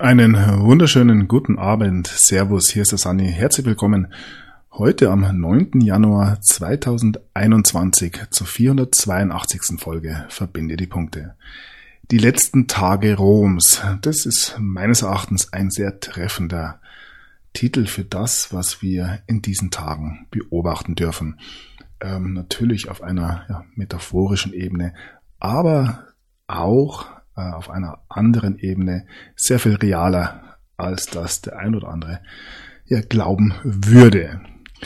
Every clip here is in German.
Einen wunderschönen guten Abend. Servus, hier ist der Sunny. Herzlich willkommen heute am 9. Januar 2021 zur 482. Folge Verbinde die Punkte. Die letzten Tage Roms. Das ist meines Erachtens ein sehr treffender Titel für das, was wir in diesen Tagen beobachten dürfen. Natürlich auf einer metaphorischen Ebene, aber auch auf einer anderen Ebene sehr viel realer, als das der ein oder andere glauben würde.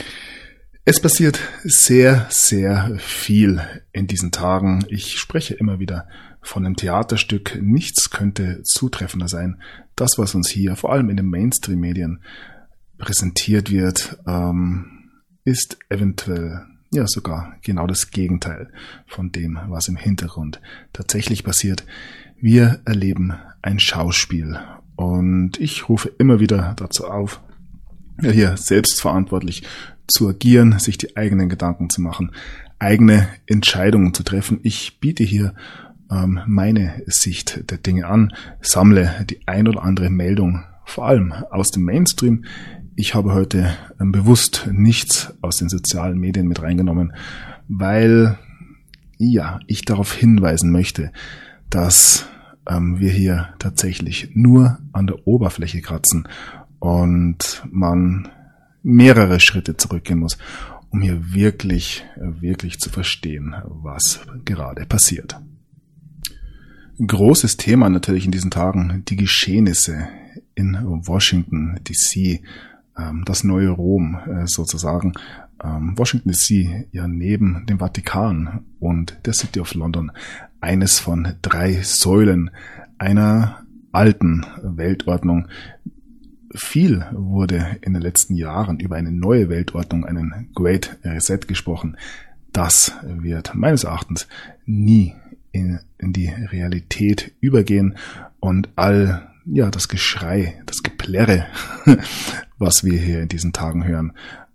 Es passiert sehr, sehr viel in diesen Tagen. Ich spreche immer wieder von einem Theaterstück. Nichts könnte zutreffender sein. Das, was uns hier vor allem in den Mainstream-Medien präsentiert wird, ist eventuell sogar genau das Gegenteil von dem, was im Hintergrund tatsächlich passiert. Wir erleben ein Schauspiel und ich rufe immer wieder dazu auf, hier selbstverantwortlich zu agieren, sich die eigenen Gedanken zu machen, eigene Entscheidungen zu treffen. Ich biete hier meine Sicht der Dinge an, sammle die ein oder andere Meldung, vor allem aus dem Mainstream. Ich habe heute bewusst nichts aus den sozialen Medien mit reingenommen, weil ich darauf hinweisen möchte, dass wir hier tatsächlich nur an der Oberfläche kratzen und man mehrere Schritte zurückgehen muss, um hier wirklich zu verstehen, was gerade passiert. Großes Thema natürlich in diesen Tagen, die Geschehnisse in Washington DC, das neue Rom sozusagen. Washington DC neben dem Vatikan und der City of London eines von 3 Säulen einer alten Weltordnung. Viel wurde in den letzten Jahren über eine neue Weltordnung, einen Great Reset gesprochen. Das wird meines Erachtens nie in die Realität übergehen und all das Geschrei, das Geplärre, was wir hier in diesen Tagen hören,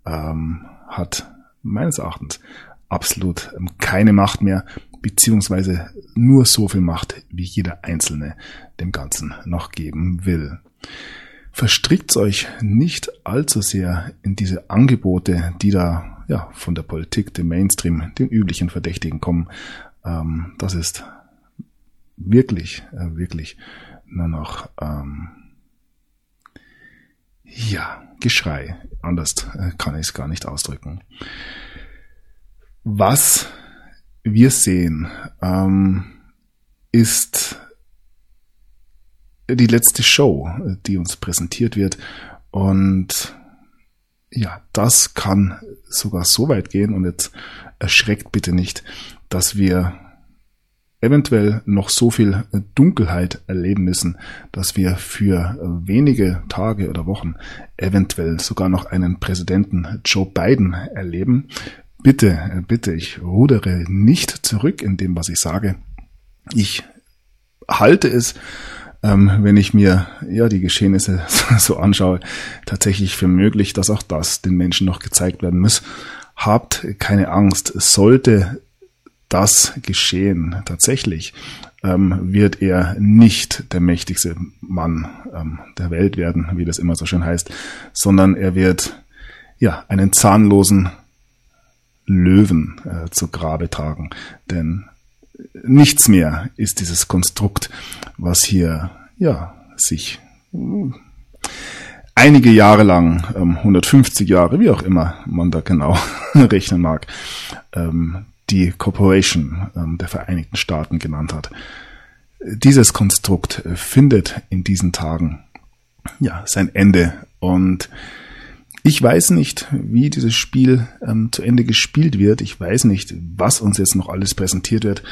hat meines Erachtens absolut keine Macht mehr, beziehungsweise nur so viel Macht, wie jeder Einzelne dem Ganzen noch geben will. Verstrickt euch nicht allzu sehr in diese Angebote, die da von der Politik, dem Mainstream, den üblichen Verdächtigen kommen. Das ist wirklich nur noch Geschrei. Anders kann ich es gar nicht ausdrücken. Was wir sehen, ist die letzte Show, die uns präsentiert wird. Und das kann sogar so weit gehen, und jetzt erschreckt bitte nicht, dass wir eventuell noch so viel Dunkelheit erleben müssen, dass wir für wenige Tage oder Wochen eventuell sogar noch einen Präsidenten Joe Biden erleben. Bitte, ich rudere nicht zurück in dem, was ich sage. Ich halte es, wenn ich mir die Geschehnisse so anschaue, tatsächlich für möglich, dass auch das den Menschen noch gezeigt werden muss. Habt keine Angst, sollte das geschehen tatsächlich, wird er nicht der mächtigste Mann der Welt werden, wie das immer so schön heißt, sondern er wird einen zahnlosen Löwen zu Grabe tragen. Denn nichts mehr ist dieses Konstrukt, was hier sich einige Jahre lang, 150 Jahre, wie auch immer man da genau rechnen mag, die Corporation der Vereinigten Staaten genannt hat. Dieses Konstrukt findet in diesen Tagen sein Ende, und ich weiß nicht, wie dieses Spiel zu Ende gespielt wird. Ich weiß nicht, was uns jetzt noch alles präsentiert wird.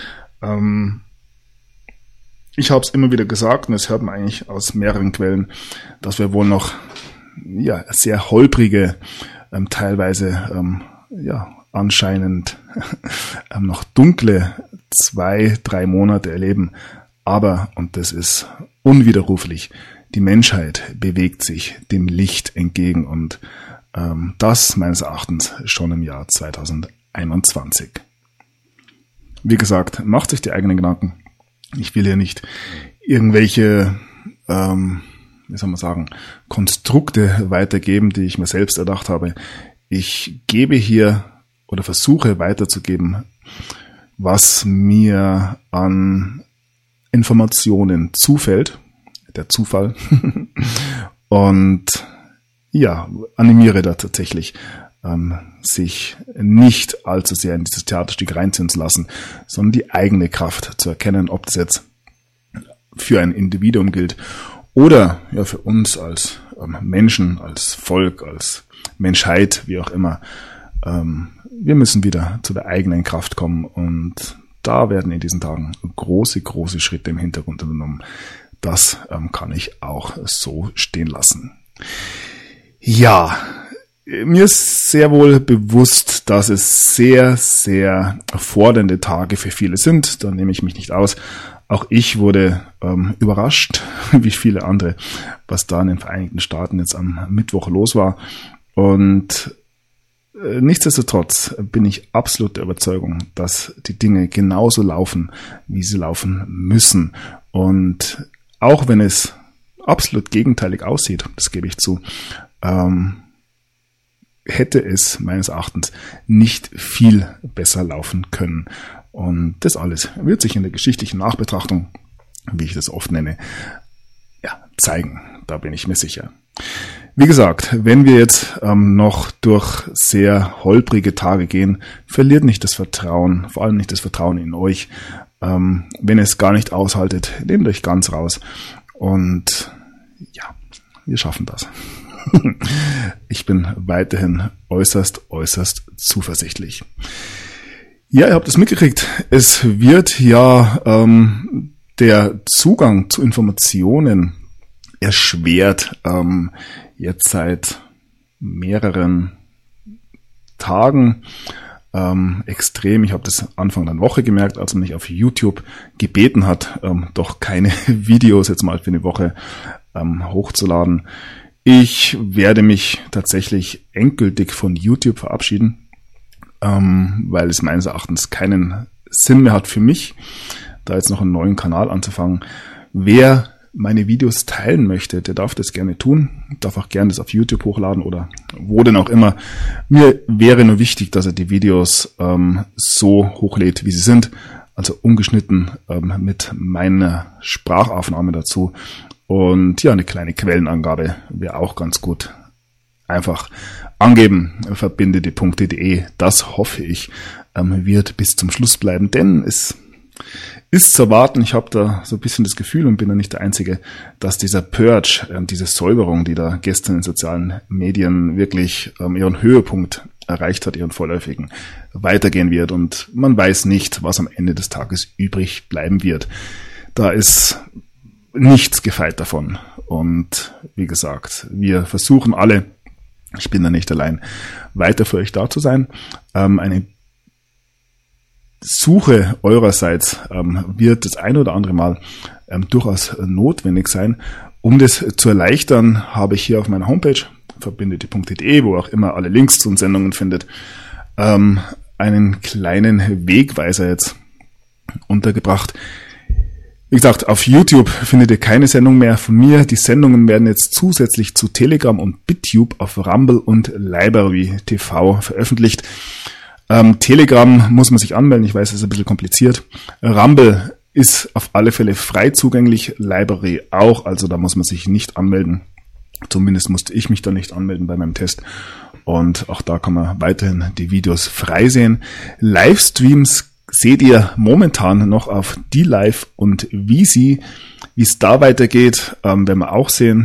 Ich habe es immer wieder gesagt, und das hört man eigentlich aus mehreren Quellen, dass wir wohl noch sehr holprige, teilweise anscheinend noch dunkle 2-3 Monate erleben. Aber, und das ist unwiderruflich, die Menschheit bewegt sich dem Licht entgegen, und das meines Erachtens schon im Jahr 2021. Wie gesagt, macht sich die eigenen Gedanken. Ich will hier nicht irgendwelche Konstrukte weitergeben, die ich mir selbst erdacht habe. Ich gebe hier oder versuche weiterzugeben, was mir an Informationen zufällt, der Zufall, und ja, animiere da tatsächlich, sich nicht allzu sehr in dieses Theaterstück reinziehen zu lassen, sondern die eigene Kraft zu erkennen, ob das jetzt für ein Individuum gilt oder ja für uns als Menschen, als Volk, als Menschheit, wie auch immer. Wir müssen wieder zu der eigenen Kraft kommen und da werden in diesen Tagen große Schritte im Hintergrund unternommen. Das kann ich auch so stehen lassen. Ja, mir ist sehr wohl bewusst, dass es sehr, sehr fordernde Tage für viele sind. Da nehme ich mich nicht aus. Auch ich wurde überrascht, wie viele andere, was da in den Vereinigten Staaten jetzt am Mittwoch los war. Und nichtsdestotrotz bin ich absolut der Überzeugung, dass die Dinge genauso laufen, wie sie laufen müssen. Und auch wenn es absolut gegenteilig aussieht, das gebe ich zu, hätte es meines Erachtens nicht viel besser laufen können. Und das alles wird sich in der geschichtlichen Nachbetrachtung, wie ich das oft nenne, ja, zeigen. Da bin ich mir sicher. Wie gesagt, wenn wir jetzt noch durch sehr holprige Tage gehen, verliert nicht das Vertrauen, vor allem nicht das Vertrauen in euch. Wenn ihr es gar nicht aushaltet, nehmt euch ganz raus. Und ja, wir schaffen das. Ich bin weiterhin äußerst zuversichtlich. Ja, ihr habt es mitgekriegt. Es wird ja der Zugang zu Informationen erschwert, jetzt seit mehreren Tagen extrem. Ich habe das Anfang der Woche gemerkt, als man mich auf YouTube gebeten hat, doch keine Videos jetzt mal für eine Woche hochzuladen. Ich werde mich tatsächlich endgültig von YouTube verabschieden, weil es meines Erachtens keinen Sinn mehr hat für mich, da jetzt noch einen neuen Kanal anzufangen. Wer meine Videos teilen möchte, der darf das gerne tun, darf auch gerne das auf YouTube hochladen oder wo denn auch immer. Mir wäre nur wichtig, dass er die Videos so hochlädt, wie sie sind, also ungeschnitten mit meiner Sprachaufnahme dazu. Und ja, eine kleine Quellenangabe wäre auch ganz gut. Einfach angeben, verbindedie.de. Das hoffe ich, wird bis zum Schluss bleiben, denn es ist zu erwarten, ich habe da so ein bisschen das Gefühl und bin da nicht der Einzige, dass dieser Purge, diese Säuberung, die da gestern in sozialen Medien wirklich ihren Höhepunkt erreicht hat, ihren vorläufigen, weitergehen wird. Und man weiß nicht, was am Ende des Tages übrig bleiben wird. Da ist nichts gefeit davon. Und wie gesagt, wir versuchen alle, ich bin da nicht allein, weiter für euch da zu sein. Eine Suche eurerseits wird das ein oder andere Mal durchaus notwendig sein. Um das zu erleichtern, habe ich hier auf meiner Homepage, verbindedie.de, wo auch immer alle Links zu den Sendungen findet, einen kleinen Wegweiser jetzt untergebracht. Wie gesagt, auf YouTube findet ihr keine Sendung mehr von mir. Die Sendungen werden jetzt zusätzlich zu Telegram und BitTube auf Rumble und Library TV veröffentlicht. Telegram muss man sich anmelden. Ich weiß, es ist ein bisschen kompliziert. Rumble ist auf alle Fälle frei zugänglich. Library auch. Also da muss man sich nicht anmelden. Zumindest musste ich mich da nicht anmelden bei meinem Test. Und auch da kann man weiterhin die Videos frei sehen. Livestreams seht ihr momentan noch auf DLive und Visi. Wie es da weitergeht, werden wir auch sehen.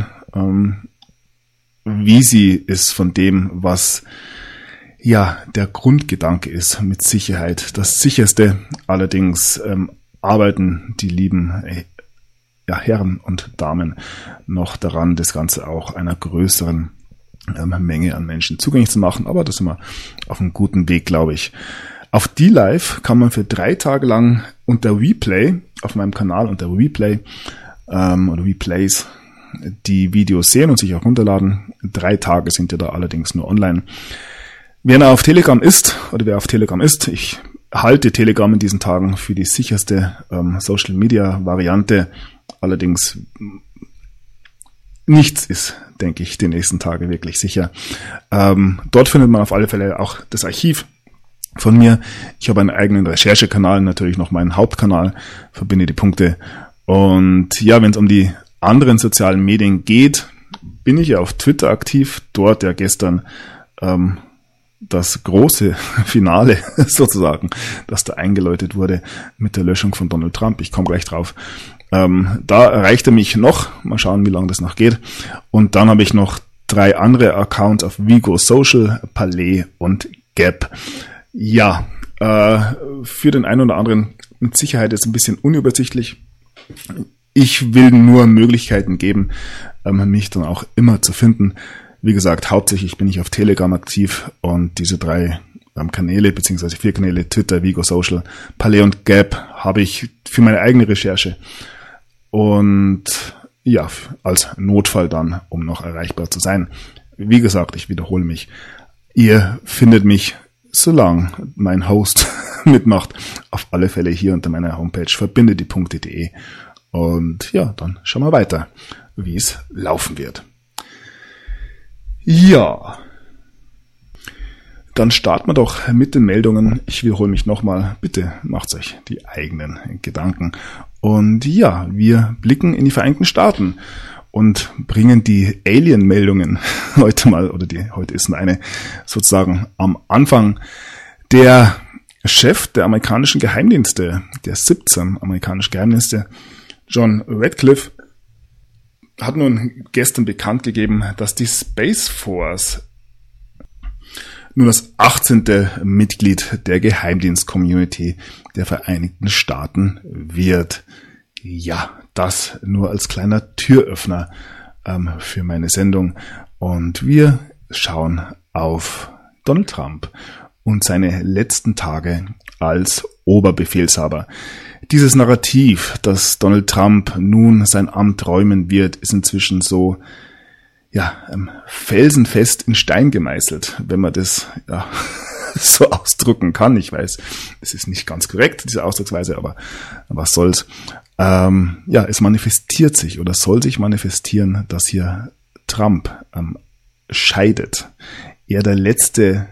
Visi ist von dem, was ja der Grundgedanke ist, mit Sicherheit das sicherste. Allerdings arbeiten die lieben Herren und Damen noch daran, das Ganze auch einer größeren Menge an Menschen zugänglich zu machen. Aber da sind wir auf einem guten Weg, glaube ich. Auf DLive kann man für 3 Tage lang unter Replay, auf meinem Kanal unter Replay oder Replays, die Videos sehen und sich auch runterladen. 3 Tage sind ja da allerdings nur online. Wer auf Telegram ist, ich halte Telegram in diesen Tagen für die sicherste Social-Media-Variante. Allerdings nichts ist, denke ich, die nächsten Tage wirklich sicher. Dort findet man auf alle Fälle auch das Archiv von mir. Ich habe einen eigenen Recherchekanal, natürlich noch meinen Hauptkanal, verbinde die Punkte. Und ja, wenn es um die anderen sozialen Medien geht, bin ich ja auf Twitter aktiv. Dort ja gestern das große Finale sozusagen, das da eingeläutet wurde mit der Löschung von Donald Trump. Ich komme gleich drauf. Da erreicht er mich noch. Mal schauen, wie lange das noch geht. Und dann habe ich noch 3 andere Accounts auf Vigo Social, Parler und Gap. Ja, für den einen oder anderen mit Sicherheit ist es ein bisschen unübersichtlich. Ich will nur Möglichkeiten geben, mich dann auch immer zu finden. Wie gesagt, hauptsächlich bin ich auf Telegram aktiv und diese 3 Kanäle, beziehungsweise 4 Kanäle, Twitter, Vigo Social, Parler und Gap, habe ich für meine eigene Recherche und ja, als Notfall dann, um noch erreichbar zu sein. Wie gesagt, ich wiederhole mich, ihr findet mich, solange mein Host mitmacht, auf alle Fälle hier unter meiner Homepage verbindediepunkte.de. Und ja, dann schauen wir weiter, wie es laufen wird. Ja, dann starten wir doch mit den Meldungen. Ich wiederhole mich nochmal. Bitte macht euch die eigenen Gedanken. Und ja, wir blicken in die Vereinigten Staaten und bringen die Alien-Meldungen heute mal, oder heute ist eine sozusagen am Anfang. Der Chef der amerikanischen Geheimdienste, der 17 amerikanischen Geheimdienste, John Ratcliffe, hat nun gestern bekannt gegeben, dass die Space Force nun das 18. Mitglied der Geheimdienst-Community der Vereinigten Staaten wird. Ja, das nur als kleiner Türöffner für meine Sendung. Und wir schauen auf Donald Trump und seine letzten Tage als Oberbefehlshaber. Dieses Narrativ, dass Donald Trump nun sein Amt räumen wird, ist inzwischen so felsenfest in Stein gemeißelt, wenn man das so ausdrücken kann. Ich weiß, es ist nicht ganz korrekt, diese Ausdrucksweise, aber was soll's. Es manifestiert sich oder soll sich manifestieren, dass hier Trump scheidet. Er die letzten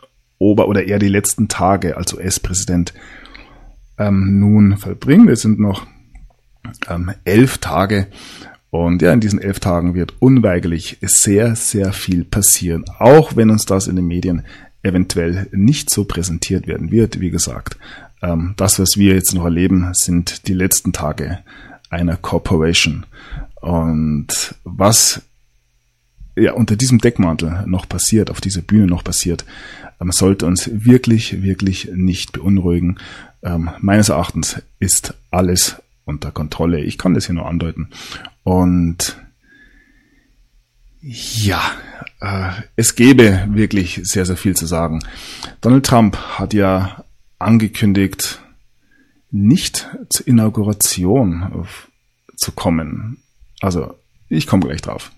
Tage als US-Präsident nun vollbringt. Es sind noch 11 Tage und ja, in diesen 11 Tagen wird unweigerlich sehr, sehr viel passieren, auch wenn uns das in den Medien eventuell nicht so präsentiert werden wird. Wie gesagt, das, was wir jetzt noch erleben, sind die letzten Tage einer Corporation. Und was unter diesem Deckmantel noch passiert, auf dieser Bühne noch passiert, sollte uns wirklich, wirklich nicht beunruhigen. Meines Erachtens ist alles unter Kontrolle. Ich kann das hier nur andeuten. Und ja, es gäbe wirklich sehr, sehr viel zu sagen. Donald Trump hat ja angekündigt, nicht zur Inauguration zu kommen. Also, ich komme gleich drauf.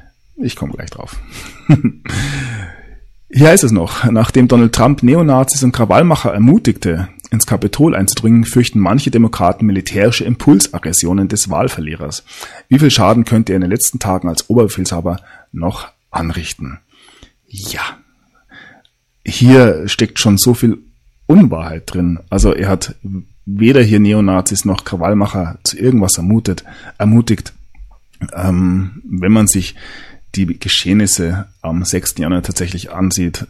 Hier heißt es noch, nachdem Donald Trump Neonazis und Krawallmacher ermutigte, ins Kapitol einzudringen, fürchten manche Demokraten militärische Impulsaggressionen des Wahlverlierers. Wie viel Schaden könnte er in den letzten Tagen als Oberbefehlshaber noch anrichten? Ja, hier steckt schon so viel Unwahrheit drin. Also er hat weder hier Neonazis noch Krawallmacher zu irgendwas ermutigt. Wenn man sich die Geschehnisse am 6. Januar tatsächlich ansieht,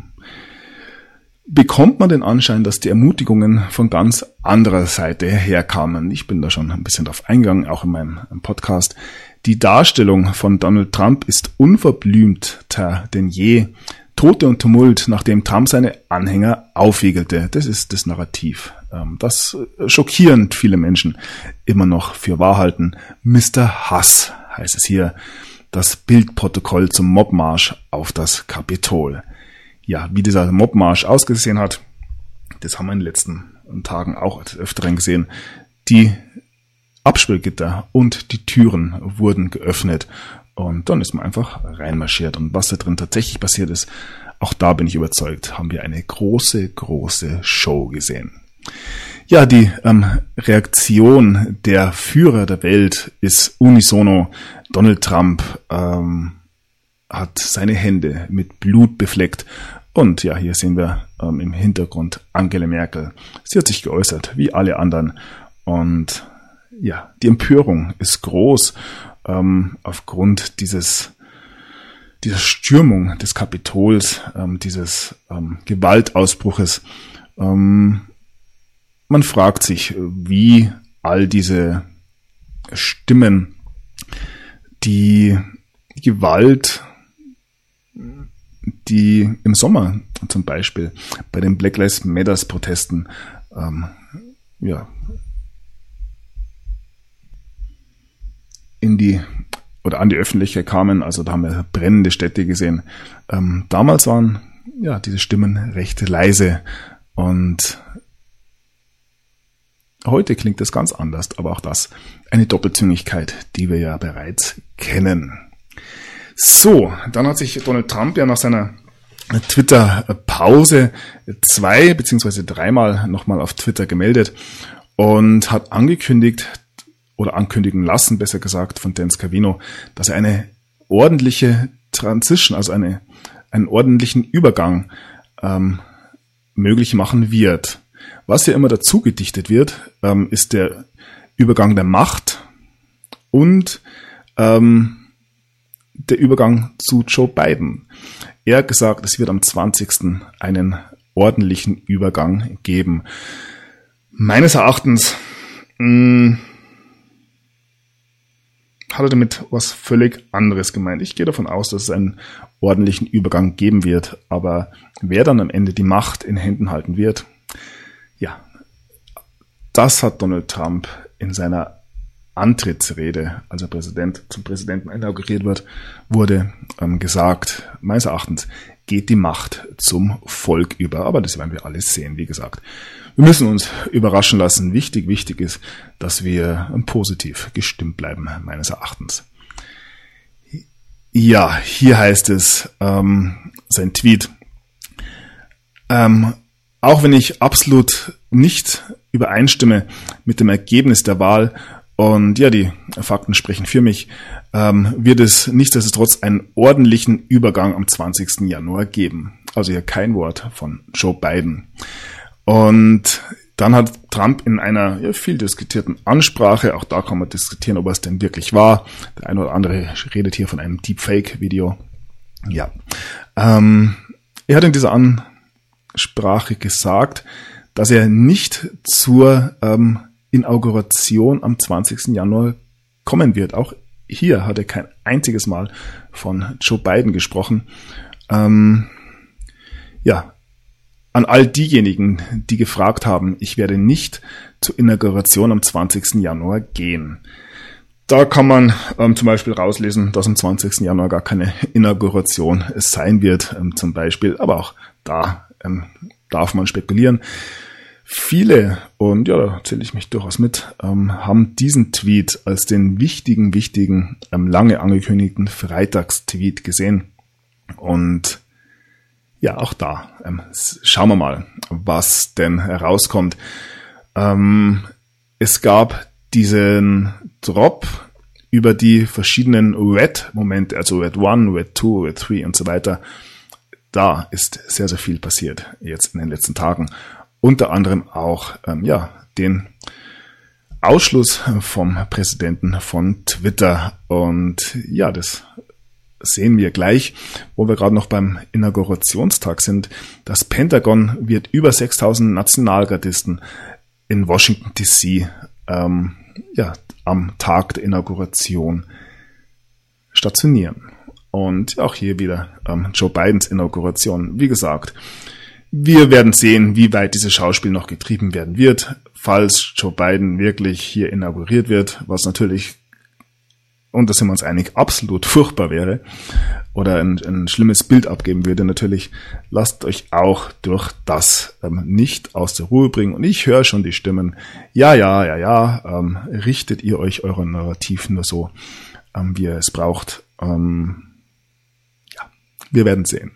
bekommt man den Anschein, dass die Ermutigungen von ganz anderer Seite herkamen. Ich bin da schon ein bisschen drauf eingegangen, auch in meinem Podcast. Die Darstellung von Donald Trump ist unverblümter denn je. Tote und Tumult, nachdem Trump seine Anhänger aufwiegelte. Das ist das Narrativ, das schockierend viele Menschen immer noch für wahr halten. Mr. Hass heißt es hier. Das Bildprotokoll zum Mobmarsch auf das Kapitol. Ja, wie dieser Mobmarsch ausgesehen hat, das haben wir in den letzten Tagen auch des Öfteren gesehen. Die Absperrgitter und die Türen wurden geöffnet und dann ist man einfach reinmarschiert. Und was da drin tatsächlich passiert ist, auch da bin ich überzeugt, haben wir eine große, große Show gesehen. Ja, die Reaktion der Führer der Welt ist unisono. Donald Trump hat seine Hände mit Blut befleckt. Und ja, hier sehen wir im Hintergrund Angela Merkel. Sie hat sich geäußert, wie alle anderen. Und ja, die Empörung ist groß aufgrund dieser Stürmung des Kapitols, dieses Gewaltausbruches. Man fragt sich, wie all diese Stimmen die Gewalt, die im Sommer zum Beispiel bei den Black Lives Matter Protesten an die Öffentlichkeit kamen, also da haben wir brennende Städte gesehen. Damals waren diese Stimmen recht leise und heute klingt das ganz anders, aber auch das eine Doppelzüngigkeit, die wir ja bereits kennen. So, dann hat sich Donald Trump ja nach seiner Twitter-Pause 2 bzw. 3-mal nochmal auf Twitter gemeldet und hat angekündigt oder ankündigen lassen, besser gesagt, von Dan Scavino, dass er eine ordentliche Transition, also einen ordentlichen Übergang möglich machen wird. Was ja immer dazu gedichtet wird, ist der Übergang der Macht und der Übergang zu Joe Biden. Er hat gesagt, es wird am 20. einen ordentlichen Übergang geben. Meines Erachtens hat er damit was völlig anderes gemeint. Ich gehe davon aus, dass es einen ordentlichen Übergang geben wird, aber wer dann am Ende die Macht in Händen halten wird, ja, das hat Donald Trump in seiner Antrittsrede, als er zum Präsidenten inauguriert wurde, gesagt. Meines Erachtens geht die Macht zum Volk über. Aber das werden wir alles sehen, wie gesagt. Wir müssen uns überraschen lassen. Wichtig ist, dass wir positiv gestimmt bleiben, meines Erachtens. Ja, hier heißt es, sein Tweet, auch wenn ich absolut nicht übereinstimme mit dem Ergebnis der Wahl, und ja, die Fakten sprechen für mich, wird es nichtsdestotrotz einen ordentlichen Übergang am 20. Januar geben. Also hier kein Wort von Joe Biden. Und dann hat Trump in einer viel diskutierten Ansprache, auch da kann man diskutieren, ob es denn wirklich war. Der eine oder andere redet hier von einem Deepfake-Video. Ja, er hat in dieser Ansprache gesagt, dass er nicht zur Inauguration am 20. Januar kommen wird. Auch hier hat er kein einziges Mal von Joe Biden gesprochen. An all diejenigen, die gefragt haben, ich werde nicht zur Inauguration am 20. Januar gehen. Da kann man zum Beispiel rauslesen, dass am 20. Januar gar keine Inauguration sein wird, zum Beispiel. Aber auch da darf man spekulieren. Viele, und ja, da zähle ich mich durchaus mit, haben diesen Tweet als den wichtigen, lange angekündigten Freitagstweet gesehen. Und ja, auch da schauen wir mal, was denn herauskommt. Es gab diesen Drop über die verschiedenen Red-Momente, also Red 1, Red 2, Red 3 und so weiter. Da ist sehr, sehr viel passiert jetzt in den letzten Tagen. Unter anderem auch den Ausschluss vom Präsidenten von Twitter. Und ja, das sehen wir gleich, wo wir gerade noch beim Inaugurationstag sind. Das Pentagon wird über 6.000 Nationalgardisten in Washington DC am Tag der Inauguration stationieren. Und auch hier wieder Joe Bidens Inauguration. Wie gesagt, wir werden sehen, wie weit dieses Schauspiel noch getrieben werden wird, falls Joe Biden wirklich hier inauguriert wird, was natürlich, und da sind wir uns einig, absolut furchtbar wäre oder ein schlimmes Bild abgeben würde. Natürlich, lasst euch auch durch das nicht aus der Ruhe bringen. Und ich höre schon die Stimmen, richtet ihr euch euren Narrativ nur so, wie ihr es braucht. Wir werden sehen.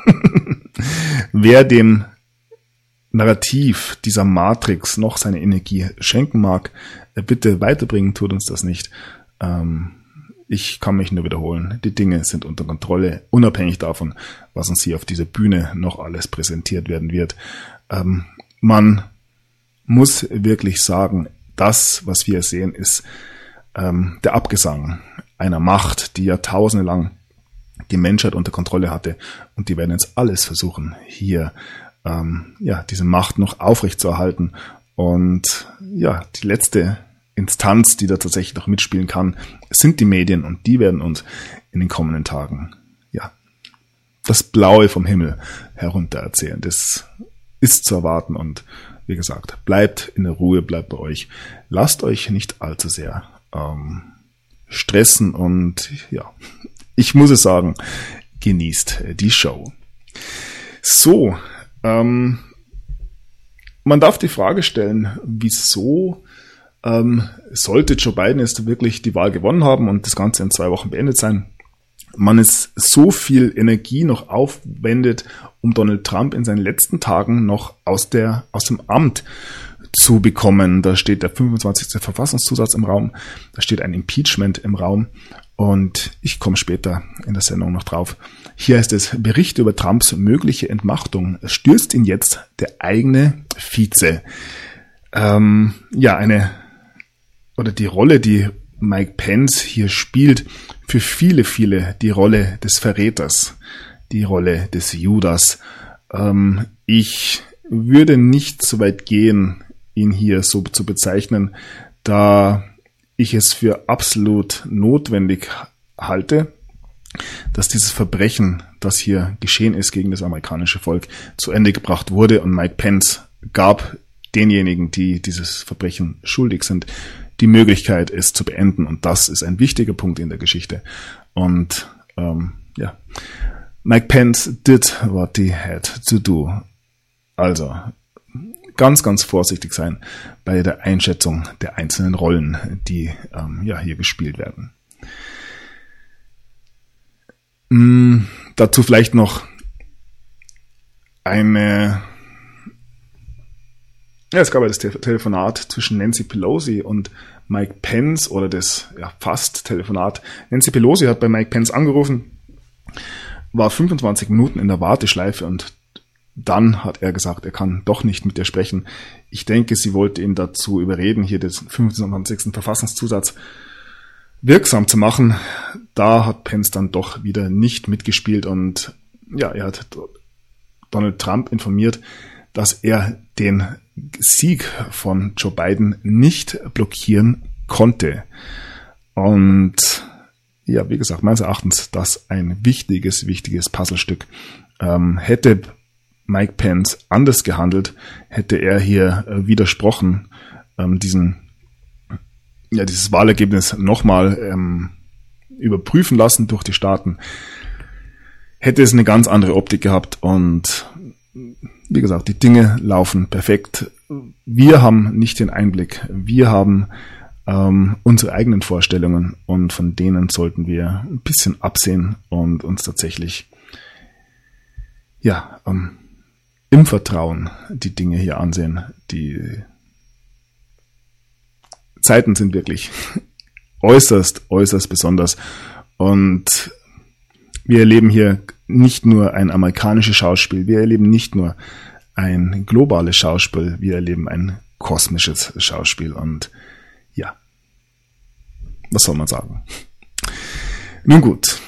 Wer dem Narrativ dieser Matrix noch seine Energie schenken mag, bitte weiterbringen, tut uns das nicht. ich kann mich nur wiederholen, die Dinge sind unter Kontrolle, unabhängig davon, was uns hier auf dieser Bühne noch alles präsentiert werden wird. Man muss wirklich sagen, das, was wir sehen, ist der Abgesang einer Macht, die Jahrtausende lang die Menschheit unter Kontrolle hatte, und die werden jetzt alles versuchen, hier diese Macht noch aufrechtzuerhalten. Und ja, die letzte Instanz, die da tatsächlich noch mitspielen kann, sind die Medien, und die werden uns in den kommenden Tagen das Blaue vom Himmel herunter erzählen. Das ist zu erwarten, und wie gesagt, bleibt in der Ruhe, bleibt bei euch. Lasst euch nicht allzu sehr stressen, und ja, ich muss es sagen, genießt die Show. So, man darf die Frage stellen, wieso sollte Joe Biden jetzt wirklich die Wahl gewonnen haben und das Ganze in 2 Wochen beendet sein, man es so viel Energie noch aufwendet, um Donald Trump in seinen letzten Tagen noch aus dem Amt zu bekommen. Da steht der 25. Verfassungszusatz im Raum, da steht ein Impeachment im Raum, und ich komme später in der Sendung noch drauf. Hier heißt es: Bericht über Trumps mögliche Entmachtung. Es stürzt ihn jetzt der eigene Vize. Die Rolle, die Mike Pence hier spielt, für viele, viele die Rolle des Verräters, die Rolle des Judas. Ich würde nicht so weit gehen, ihn hier so zu bezeichnen, da ich es für absolut notwendig halte, dass dieses Verbrechen, das hier geschehen ist gegen das amerikanische Volk, zu Ende gebracht wurde, und Mike Pence gab denjenigen, die dieses Verbrechen schuldig sind, die Möglichkeit, es zu beenden, und das ist ein wichtiger Punkt in der Geschichte. Und Mike Pence did what he had to do. Also ganz, ganz vorsichtig sein bei der Einschätzung der einzelnen Rollen, die hier gespielt werden. Dazu vielleicht noch es gab ja das Telefonat zwischen Nancy Pelosi und Mike Pence, oder das fast Telefonat. Nancy Pelosi hat bei Mike Pence angerufen, war 25 Minuten in der Warteschleife, und dann hat er gesagt, er kann doch nicht mit ihr sprechen. Ich denke, sie wollte ihn dazu überreden, hier den 25. Verfassungszusatz wirksam zu machen. Da hat Pence dann doch wieder nicht mitgespielt, und er hat Donald Trump informiert, dass er den Sieg von Joe Biden nicht blockieren konnte. Und wie gesagt, meines Erachtens das ein wichtiges Puzzlestück. Hätte Mike Pence anders gehandelt, hätte er hier widersprochen, dieses Wahlergebnis nochmal überprüfen lassen durch die Staaten, hätte es eine ganz andere Optik gehabt, und wie gesagt, die Dinge laufen perfekt. Wir haben nicht den Einblick, wir haben unsere eigenen Vorstellungen, und von denen sollten wir ein bisschen absehen und uns tatsächlich im Vertrauen die Dinge hier ansehen. Die Zeiten sind wirklich äußerst besonders, und wir erleben hier nicht nur ein amerikanisches Schauspiel, wir erleben nicht nur ein globales Schauspiel, wir erleben ein kosmisches Schauspiel, und was soll man sagen? Nun gut.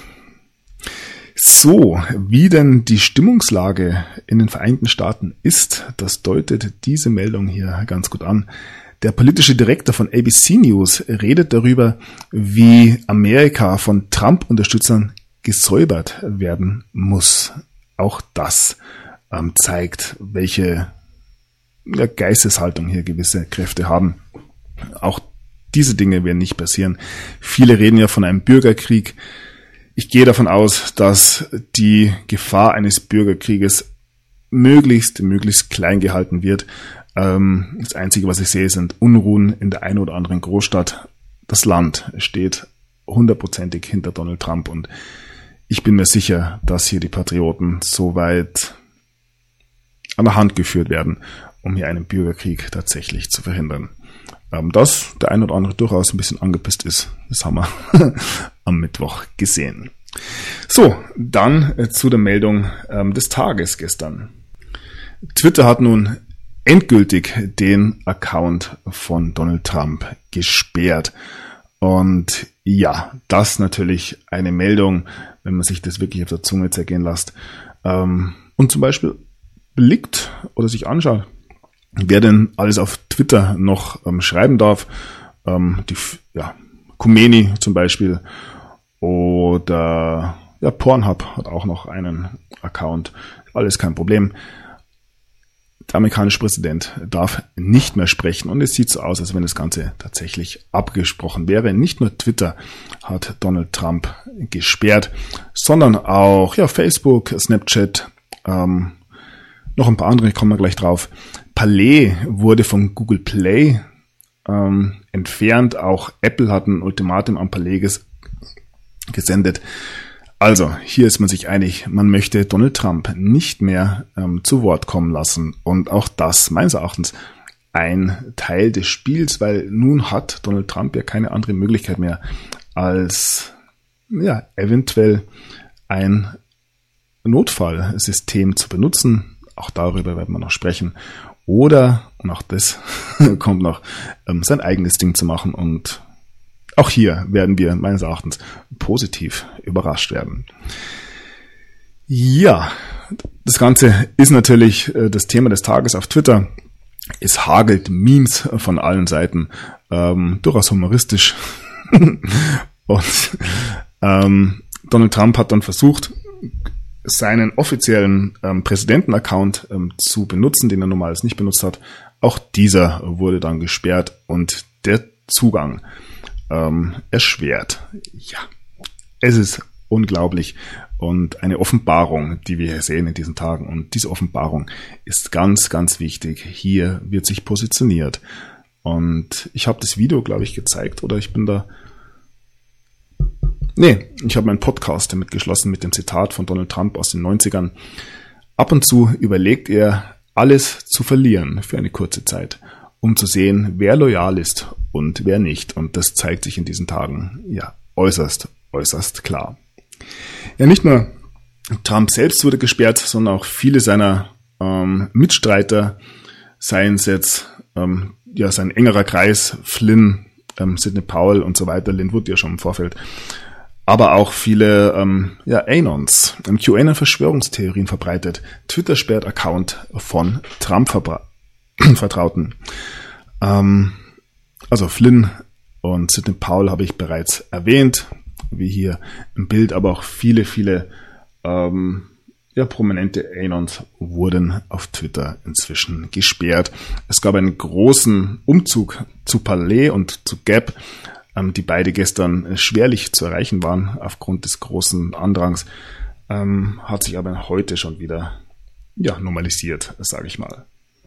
So, wie denn die Stimmungslage in den Vereinigten Staaten ist, das deutet diese Meldung hier ganz gut an. Der politische Direktor von ABC News redet darüber, wie Amerika von Trump-Unterstützern gesäubert werden muss. Auch das zeigt, welche Geisteshaltung hier gewisse Kräfte haben. Auch diese Dinge werden nicht passieren. Viele reden ja von einem Bürgerkrieg. Ich gehe davon aus, dass die Gefahr eines Bürgerkrieges möglichst klein gehalten wird. Das Einzige, was ich sehe, sind Unruhen in der einen oder anderen Großstadt. Das Land steht 100%ig hinter Donald Trump, und ich bin mir sicher, dass hier die Patrioten so weit an der Hand geführt werden, um hier einen Bürgerkrieg tatsächlich zu verhindern. Dass der ein oder andere durchaus ein bisschen angepisst ist, das haben wir am Mittwoch gesehen. So, dann zu der Meldung des Tages gestern. Twitter hat nun endgültig den Account von Donald Trump gesperrt. Und ja, das natürlich eine Meldung, wenn man sich das wirklich auf der Zunge zergehen lässt. Und zum Beispiel blickt oder sich anschaut, wer denn alles auf Twitter noch schreiben darf. Khomeini zum Beispiel oder Pornhub hat auch noch einen Account. Alles kein Problem. Der amerikanische Präsident darf nicht mehr sprechen und es sieht so aus, als wenn das Ganze tatsächlich abgesprochen wäre. Nicht nur Twitter hat Donald Trump gesperrt, sondern auch Facebook, Snapchat, noch ein paar andere, ich komme gleich drauf. Parler wurde von Google Play entfernt. Auch Apple hat ein Ultimatum an Parler gesendet. Also, hier ist man sich einig, man möchte Donald Trump nicht mehr zu Wort kommen lassen. Und auch das, meines Erachtens, ein Teil des Spiels, weil nun hat Donald Trump ja keine andere Möglichkeit mehr, als eventuell ein Notfallsystem zu benutzen. Auch darüber werden wir noch sprechen. Oder, und auch das kommt noch, sein eigenes Ding zu machen. Und auch hier werden wir meines Erachtens positiv überrascht werden. Ja, das Ganze ist natürlich das Thema des Tages auf Twitter. Es hagelt Memes von allen Seiten, durchaus humoristisch. Und Donald Trump hat dann versucht, seinen offiziellen Präsidenten-Account zu benutzen, den er normals nicht benutzt hat. Auch dieser wurde dann gesperrt und der Zugang erschwert. Ja, es ist unglaublich und eine Offenbarung, die wir hier sehen in diesen Tagen. Und diese Offenbarung ist ganz, ganz wichtig. Hier wird sich positioniert. Und ich habe das Video, glaube ich, gezeigt oder ich habe meinen Podcast damit geschlossen mit dem Zitat von Donald Trump aus den 90ern. Ab und zu überlegt er, alles zu verlieren für eine kurze Zeit, um zu sehen, wer loyal ist und wer nicht. Und das zeigt sich in diesen Tagen äußerst, äußerst klar. Ja, nicht nur Trump selbst wurde gesperrt, sondern auch viele seiner Mitstreiter, seien es jetzt sein engerer Kreis, Flynn, Sidney Powell und so weiter, Lynn Wood ja schon im Vorfeld, aber auch viele Anons, QAnon-Verschwörungstheorien verbreitet. Twitter sperrt Account von Trump-Vertrauten. Also Flynn und Sidney Powell habe ich bereits erwähnt, wie hier im Bild, aber auch viele prominente Anons wurden auf Twitter inzwischen gesperrt. Es gab einen großen Umzug zu Parler und zu Gap, die beide gestern schwerlich zu erreichen waren aufgrund des großen Andrangs, hat sich aber heute schon wieder normalisiert, sage ich mal.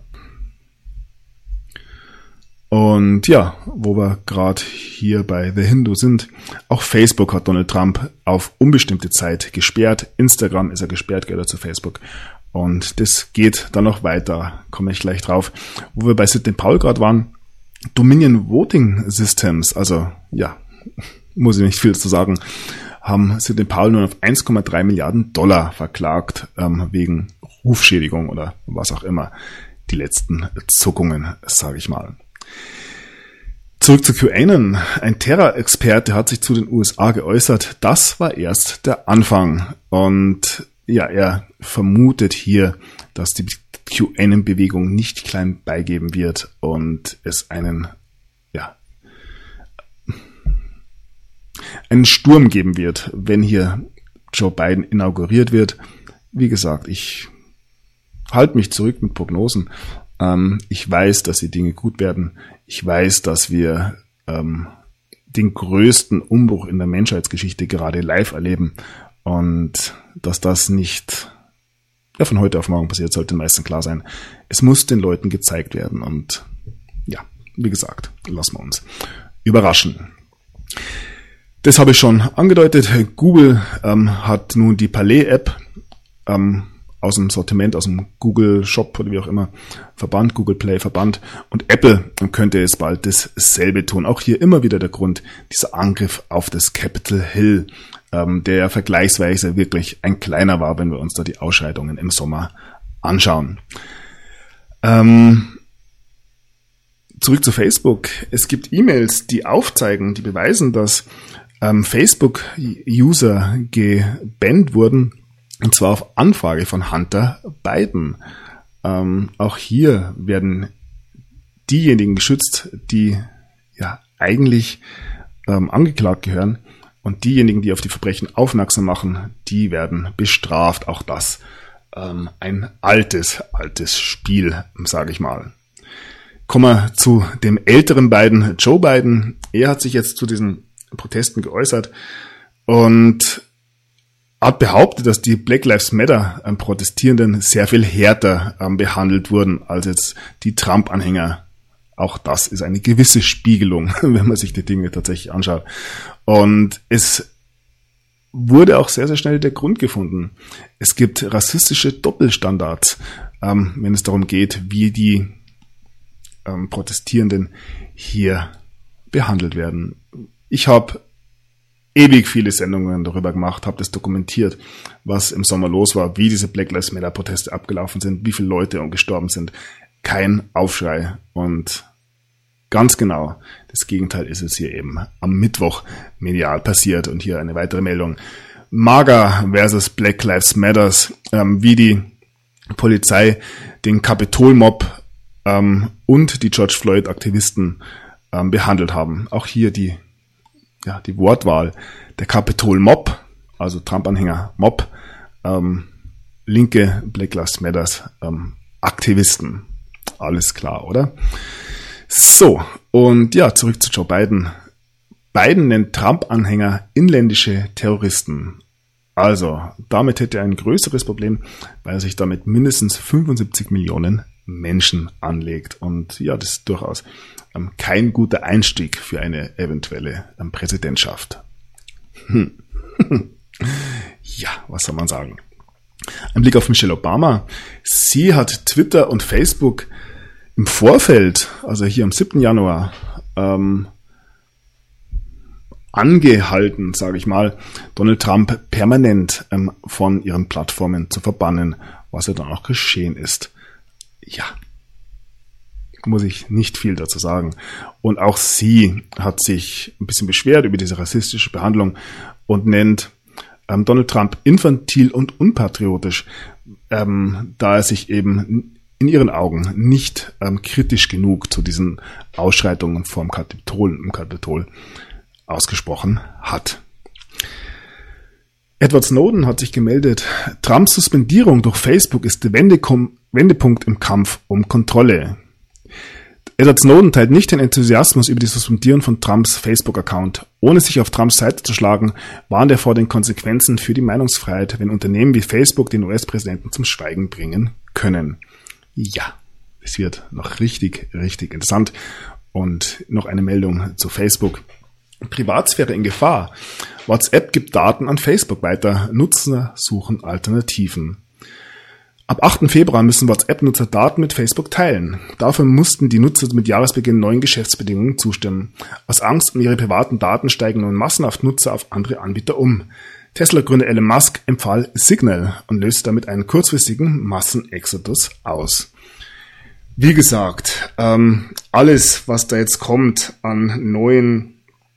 Und wo wir gerade hier bei The Hindu sind, auch Facebook hat Donald Trump auf unbestimmte Zeit gesperrt. Instagram ist er gesperrt, gehört zu Facebook. Und das geht dann noch weiter, komme ich gleich drauf. Wo wir bei Sidney Powell gerade waren, Dominion Voting Systems, also muss ich nicht viel dazu sagen, haben Sidney Powell nun auf 1,3 Milliarden $1,3 verklagt, wegen Rufschädigung oder was auch immer. Die letzten Zuckungen, sage ich mal. Zurück zu QAnon. Ein Terror-Experte hat sich zu den USA geäußert. Das war erst der Anfang. Und er vermutet hier, dass die QAnon-Bewegung nicht klein beigeben wird und es einen Sturm geben wird, wenn hier Joe Biden inauguriert wird. Wie gesagt, ich halte mich zurück mit Prognosen. Ich weiß, dass die Dinge gut werden. Ich weiß, dass wir den größten Umbruch in der Menschheitsgeschichte gerade live erleben und dass das nicht von heute auf morgen passiert, sollte den meisten klar sein. Es muss den Leuten gezeigt werden und wie gesagt, lassen wir uns überraschen. Das habe ich schon angedeutet. Google hat nun die Parler-App aus dem Sortiment, aus dem Google Shop oder wie auch immer verbannt, Google Play verbannt, und Apple könnte es bald dasselbe tun. Auch hier immer wieder der Grund, dieser Angriff auf das Capitol Hill, der vergleichsweise wirklich ein kleiner war, wenn wir uns da die Ausschreitungen im Sommer anschauen. Zurück zu Facebook. Es gibt E-Mails, die aufzeigen, die beweisen, dass Facebook-User gebannt wurden, und zwar auf Anfrage von Hunter Biden. Auch hier werden diejenigen geschützt, die ja eigentlich angeklagt gehören, und diejenigen, die auf die Verbrechen aufmerksam machen, die werden bestraft. Auch das ein altes Spiel, sage ich mal. Kommen wir zu dem älteren Biden, Joe Biden. Er hat sich jetzt zu diesen Protesten geäußert und hat behauptet, dass die Black Lives Matter Protestierenden sehr viel härter behandelt wurden als jetzt die Trump-Anhänger. Auch das ist eine gewisse Spiegelung, wenn man sich die Dinge tatsächlich anschaut. Und es wurde auch sehr, sehr schnell der Grund gefunden. Es gibt rassistische Doppelstandards, wenn es darum geht, wie die Protestierenden hier behandelt werden. Ich habe ewig viele Sendungen darüber gemacht, habe das dokumentiert, was im Sommer los war, wie diese Black Lives Matter Proteste abgelaufen sind, wie viele Leute gestorben sind. Kein Aufschrei, und ganz genau das Gegenteil ist es hier eben am Mittwoch medial passiert. Und hier eine weitere Meldung. MAGA versus Black Lives Matters, wie die Polizei den Kapitol-Mob und die George Floyd-Aktivisten behandelt haben. Auch hier die Wortwahl. Der Kapitol-Mob, also Trump-Anhänger Mob, linke Black Lives Matters Aktivisten. Alles klar, oder? So, und ja, zurück zu Joe Biden. Biden nennt Trump-Anhänger inländische Terroristen. Also, damit hätte er ein größeres Problem, weil er sich damit mindestens 75 Millionen Menschen anlegt. Und ja, das ist durchaus kein guter Einstieg für eine eventuelle Präsidentschaft. Ja, was soll man sagen? Ein Blick auf Michelle Obama. Sie hat Twitter und Facebook im Vorfeld, also hier am 7. Januar, angehalten, sage ich mal, Donald Trump permanent von ihren Plattformen zu verbannen, was ja dann auch geschehen ist. Ja, muss ich nicht viel dazu sagen. Und auch sie hat sich ein bisschen beschwert über diese rassistische Behandlung und nennt Donald Trump infantil und unpatriotisch, da er sich eben in ihren Augen nicht kritisch genug zu diesen Ausschreitungen im Kapitol ausgesprochen hat. Edward Snowden hat sich gemeldet, Trumps Suspendierung durch Facebook ist der Wendepunkt im Kampf um Kontrolle. Edward Snowden teilt nicht den Enthusiasmus über die Suspendierung von Trumps Facebook-Account. Ohne sich auf Trumps Seite zu schlagen, warnt er vor den Konsequenzen für die Meinungsfreiheit, wenn Unternehmen wie Facebook den US-Präsidenten zum Schweigen bringen können. Ja, es wird noch richtig interessant. Und noch eine Meldung zu Facebook. Privatsphäre in Gefahr. WhatsApp gibt Daten an Facebook weiter. Nutzer suchen Alternativen. Ab 8. Februar müssen WhatsApp-Nutzer Daten mit Facebook teilen. Dafür mussten die Nutzer mit Jahresbeginn neuen Geschäftsbedingungen zustimmen. Aus Angst um ihre privaten Daten steigen nun massenhaft Nutzer auf andere Anbieter um. Tesla-Gründer Elon Musk empfahl Signal und löste damit einen kurzfristigen Massenexodus aus. Wie gesagt, alles, was da jetzt kommt an neuen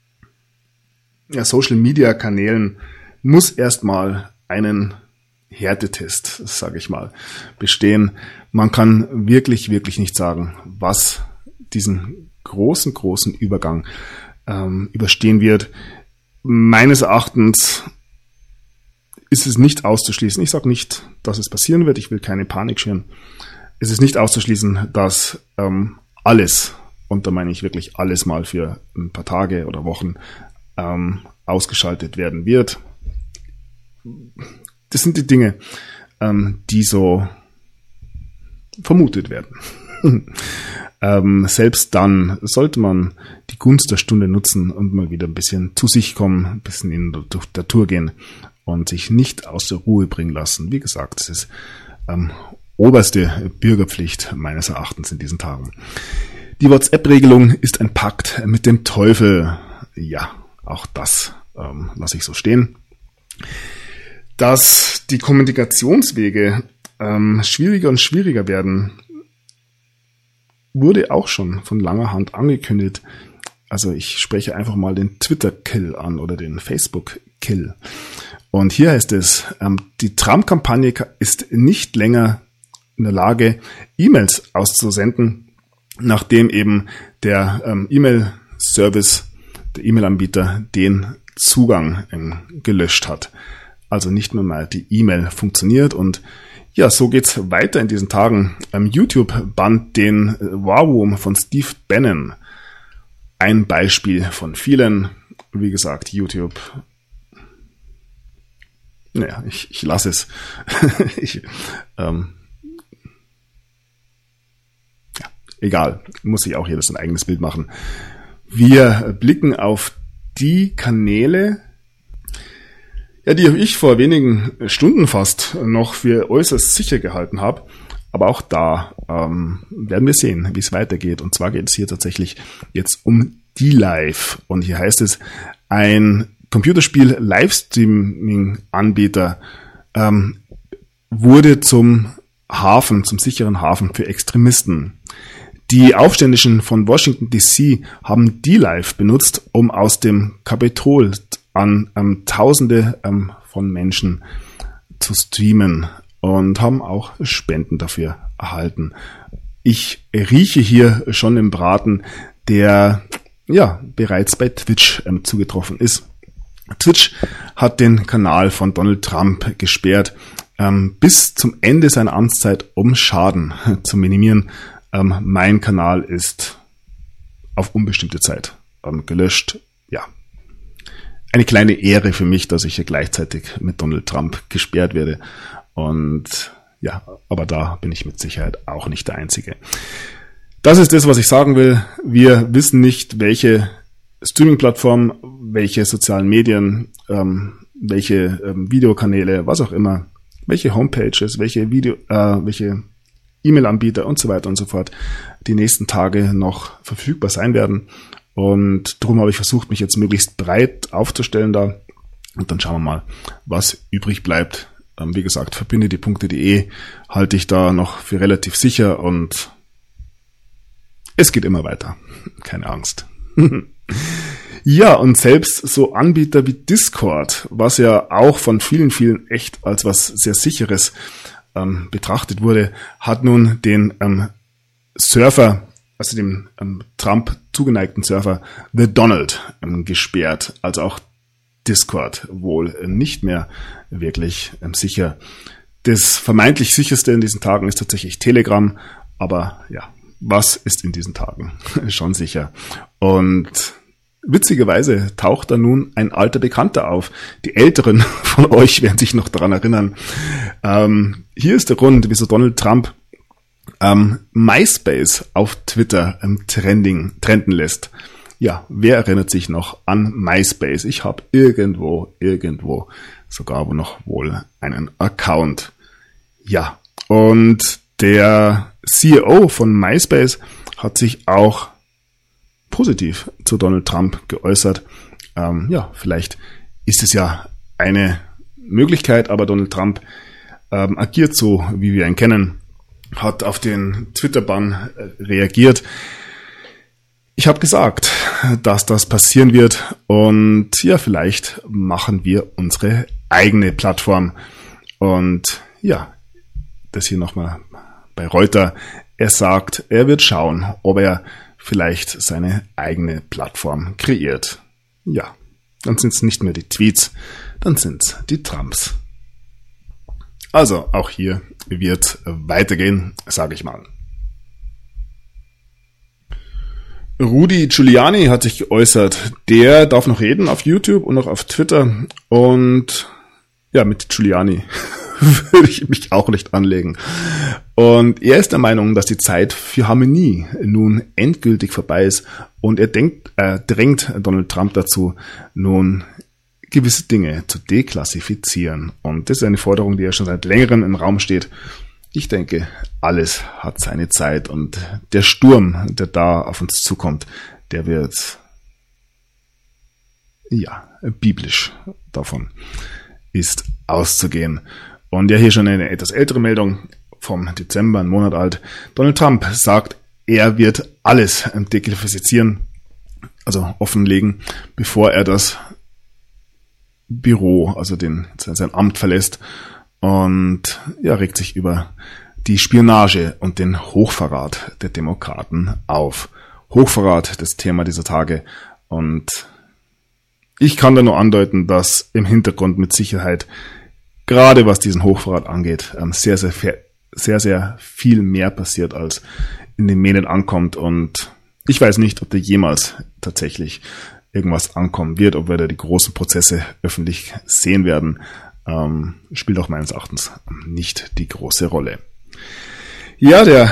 Social-Media-Kanälen, muss erstmal einen Härtetest, sage ich mal, bestehen. Man kann wirklich nicht sagen, was diesen großen Übergang überstehen wird. Meines Erachtens ist es nicht auszuschließen. Ich sage nicht, dass es passieren wird. Ich will keine Panik schüren. Es ist nicht auszuschließen, dass alles, und da meine ich wirklich alles mal für ein paar Tage oder Wochen, ausgeschaltet werden wird. Das sind die Dinge, die so vermutet werden. Selbst dann sollte man die Gunst der Stunde nutzen und mal wieder ein bisschen zu sich kommen, ein bisschen in die Natur gehen und sich nicht aus der Ruhe bringen lassen. Wie gesagt, es ist oberste Bürgerpflicht meines Erachtens in diesen Tagen. Die WhatsApp-Regelung ist ein Pakt mit dem Teufel. Ja, auch das lasse ich so stehen. Dass die Kommunikationswege schwieriger und schwieriger werden, wurde auch schon von langer Hand angekündigt. Also ich spreche einfach mal den Twitter-Kill an oder den Facebook-Kill. Und hier heißt es, die Trump-Kampagne ist nicht länger in der Lage, E-Mails auszusenden, nachdem eben der E-Mail-Service, der E-Mail-Anbieter den Zugang gelöscht hat. Also nicht mehr mal die E-Mail funktioniert und ja, so geht's weiter in diesen Tagen. YouTube bannt den War Room von Steve Bannon. Ein Beispiel von vielen. Wie gesagt, YouTube. Naja, ich lasse es. Egal, muss sich auch jeder sein eigenes Bild machen. Wir blicken auf die Kanäle, ja, die ich vor wenigen Stunden fast noch für äußerst sicher gehalten habe. Aber auch da werden wir sehen, wie es weitergeht. Und zwar geht es hier tatsächlich jetzt um DLive. Und hier heißt es, ein Computerspiel-Livestreaming-Anbieter wurde zum sicheren Hafen für Extremisten. Die Aufständischen von Washington DC haben DLive benutzt, um aus dem Kapitol an Tausende von Menschen zu streamen und haben auch Spenden dafür erhalten. Ich rieche hier schon im Braten, der ja bereits bei Twitch zugetroffen ist. Twitch hat den Kanal von Donald Trump gesperrt bis zum Ende seiner Amtszeit, um Schaden zu minimieren. Mein Kanal ist auf unbestimmte Zeit gelöscht. Ja, eine kleine Ehre für mich, dass ich hier gleichzeitig mit Donald Trump gesperrt werde. Und ja, aber da bin ich mit Sicherheit auch nicht der Einzige. Das ist das, was ich sagen will. Wir wissen nicht, welche Streaming-Plattform, welche sozialen Medien, welche Videokanäle, was auch immer, welche Homepages, welche E-Mail-Anbieter und so weiter und so fort die nächsten Tage noch verfügbar sein werden. Und darum habe ich versucht, mich jetzt möglichst breit aufzustellen da. Und dann schauen wir mal, was übrig bleibt. Wie gesagt, verbindediepunkte.de halte ich da noch für relativ sicher und es geht immer weiter. Keine Angst. Ja, und selbst so Anbieter wie Discord, was ja auch von vielen, vielen echt als was sehr Sicheres betrachtet wurde, hat nun den Surfer, also dem Trump zugeneigten Surfer The Donald gesperrt. Also auch Discord wohl nicht mehr wirklich sicher. Das vermeintlich sicherste in diesen Tagen ist tatsächlich Telegram, aber ja, was ist in diesen Tagen schon sicher? Und witzigerweise taucht da nun ein alter Bekannter auf. Die Älteren von euch werden sich noch daran erinnern. Hier ist der Grund, wieso Donald Trump MySpace auf Twitter trenden lässt. Ja, wer erinnert sich noch an MySpace? Ich habe irgendwo sogar noch wohl einen Account. Ja, und der CEO von MySpace hat sich auch positiv zu Donald Trump geäußert. Ja, vielleicht ist es ja eine Möglichkeit, aber Donald Trump agiert so, wie wir ihn kennen, hat auf den Twitter-Bann reagiert. Ich habe gesagt, dass das passieren wird und ja, vielleicht machen wir unsere eigene Plattform. Und ja, das hier nochmal bei Reuters. Er sagt, er wird schauen, ob er vielleicht seine eigene Plattform kreiert. Ja, dann sind es nicht mehr die Tweets, dann sind es die Trumps. Also auch hier wird weitergehen, sage ich mal. Rudy Giuliani hat sich geäußert. Der darf noch reden auf YouTube und auch auf Twitter. Und ja, mit Giuliani würde ich mich auch nicht anlegen. Und er ist der Meinung, dass die Zeit für Harmonie nun endgültig vorbei ist. Und er drängt Donald Trump dazu, nun gewisse Dinge zu deklassifizieren. Und das ist eine Forderung, die ja schon seit längerem im Raum steht. ich denke, alles hat seine Zeit und der Sturm, der da auf uns zukommt, der wird, ja, biblisch davon ist auszugehen. Und ja, hier schon eine etwas ältere Meldung vom Dezember, einen Monat alt. Donald Trump sagt, er wird alles deklassifizieren, also offenlegen, bevor er das Büro, also sein Amt verlässt, und ja, regt sich über die Spionage und den Hochverrat der Demokraten auf. Hochverrat, das Thema dieser Tage, und ich kann da nur andeuten, dass im Hintergrund mit Sicherheit, gerade was diesen Hochverrat angeht, sehr, sehr viel mehr passiert, als in den Medien ankommt, und ich weiß nicht, ob da jemals tatsächlich irgendwas ankommen wird, ob wir da die großen Prozesse öffentlich sehen werden, spielt auch meines Erachtens nicht die große Rolle. Ja, der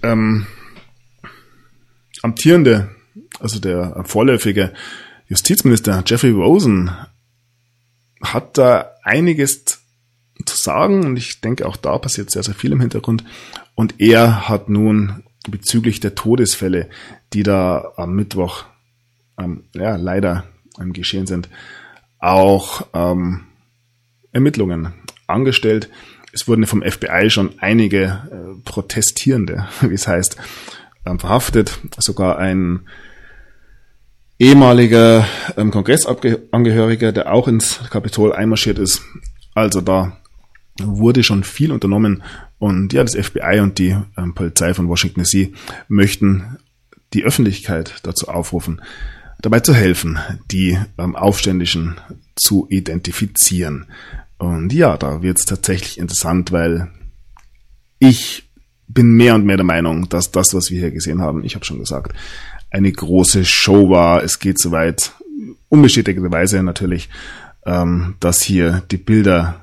amtierende, also der vorläufige Justizminister Jeffrey Rosen hat da einiges zu sagen, und ich denke, auch da passiert sehr, sehr viel im Hintergrund, und er hat nun bezüglich der Todesfälle, die da am Mittwoch leider geschehen sind, auch Ermittlungen angestellt. Es wurden vom FBI schon einige Protestierende, wie es heißt, verhaftet. Sogar ein ehemaliger Kongressangehöriger, der auch ins Kapitol einmarschiert ist. Also da wurde schon viel unternommen, und ja, das FBI und die Polizei von Washington DC möchten die Öffentlichkeit dazu aufrufen, dabei zu helfen, die Aufständischen zu identifizieren. Und ja, da wird es tatsächlich interessant, weil ich bin mehr und mehr der Meinung, dass das, was wir hier gesehen haben, ich habe schon gesagt, eine große Show war. Es geht soweit, unbestätigterweise natürlich, dass hier die Bilder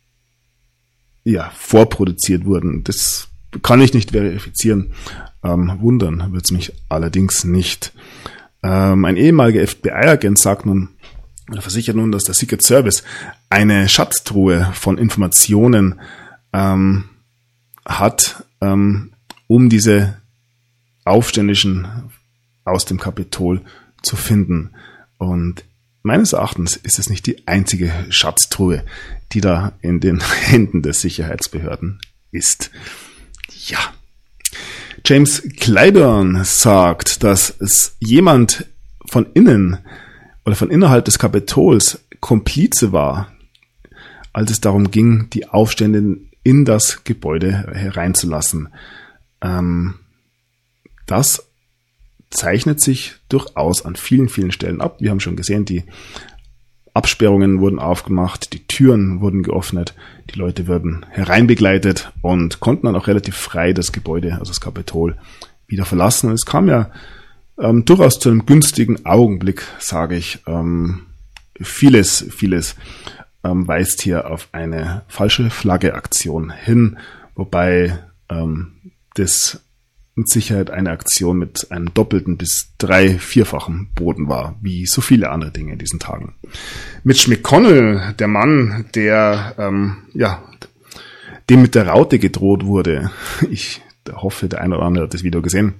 vorproduziert wurden. Das kann ich nicht verifizieren. Wundern wird es mich allerdings nicht. Ein ehemaliger FBI-Agent sagt nun, oder versichert nun, dass der Secret Service eine Schatztruhe von Informationen hat, um diese Aufständischen aus dem Kapitol zu finden. Und meines Erachtens ist es nicht die einzige Schatztruhe, die da in den Händen der Sicherheitsbehörden ist. Ja. James Clyburn sagt, dass es jemand von innen oder von innerhalb des Kapitols Komplize war, als es darum ging, die Aufstände in das Gebäude hereinzulassen. Das zeichnet sich durchaus an vielen, vielen Stellen ab. Wir haben schon gesehen, die Absperrungen wurden aufgemacht, die Türen wurden geöffnet, die Leute wurden hereinbegleitet und konnten dann auch relativ frei das Gebäude, also das Kapitol, wieder verlassen. Und es kam ja durchaus zu einem günstigen Augenblick, sage ich. Vieles weist hier auf eine falsche Flagge-Aktion hin, wobei das mit Sicherheit eine Aktion mit einem doppelten bis 3-, 4-fachen Boden war, wie so viele andere Dinge in diesen Tagen. Mitch McConnell, der Mann, der dem mit der Raute gedroht wurde, ich hoffe, der eine oder andere hat das Video gesehen,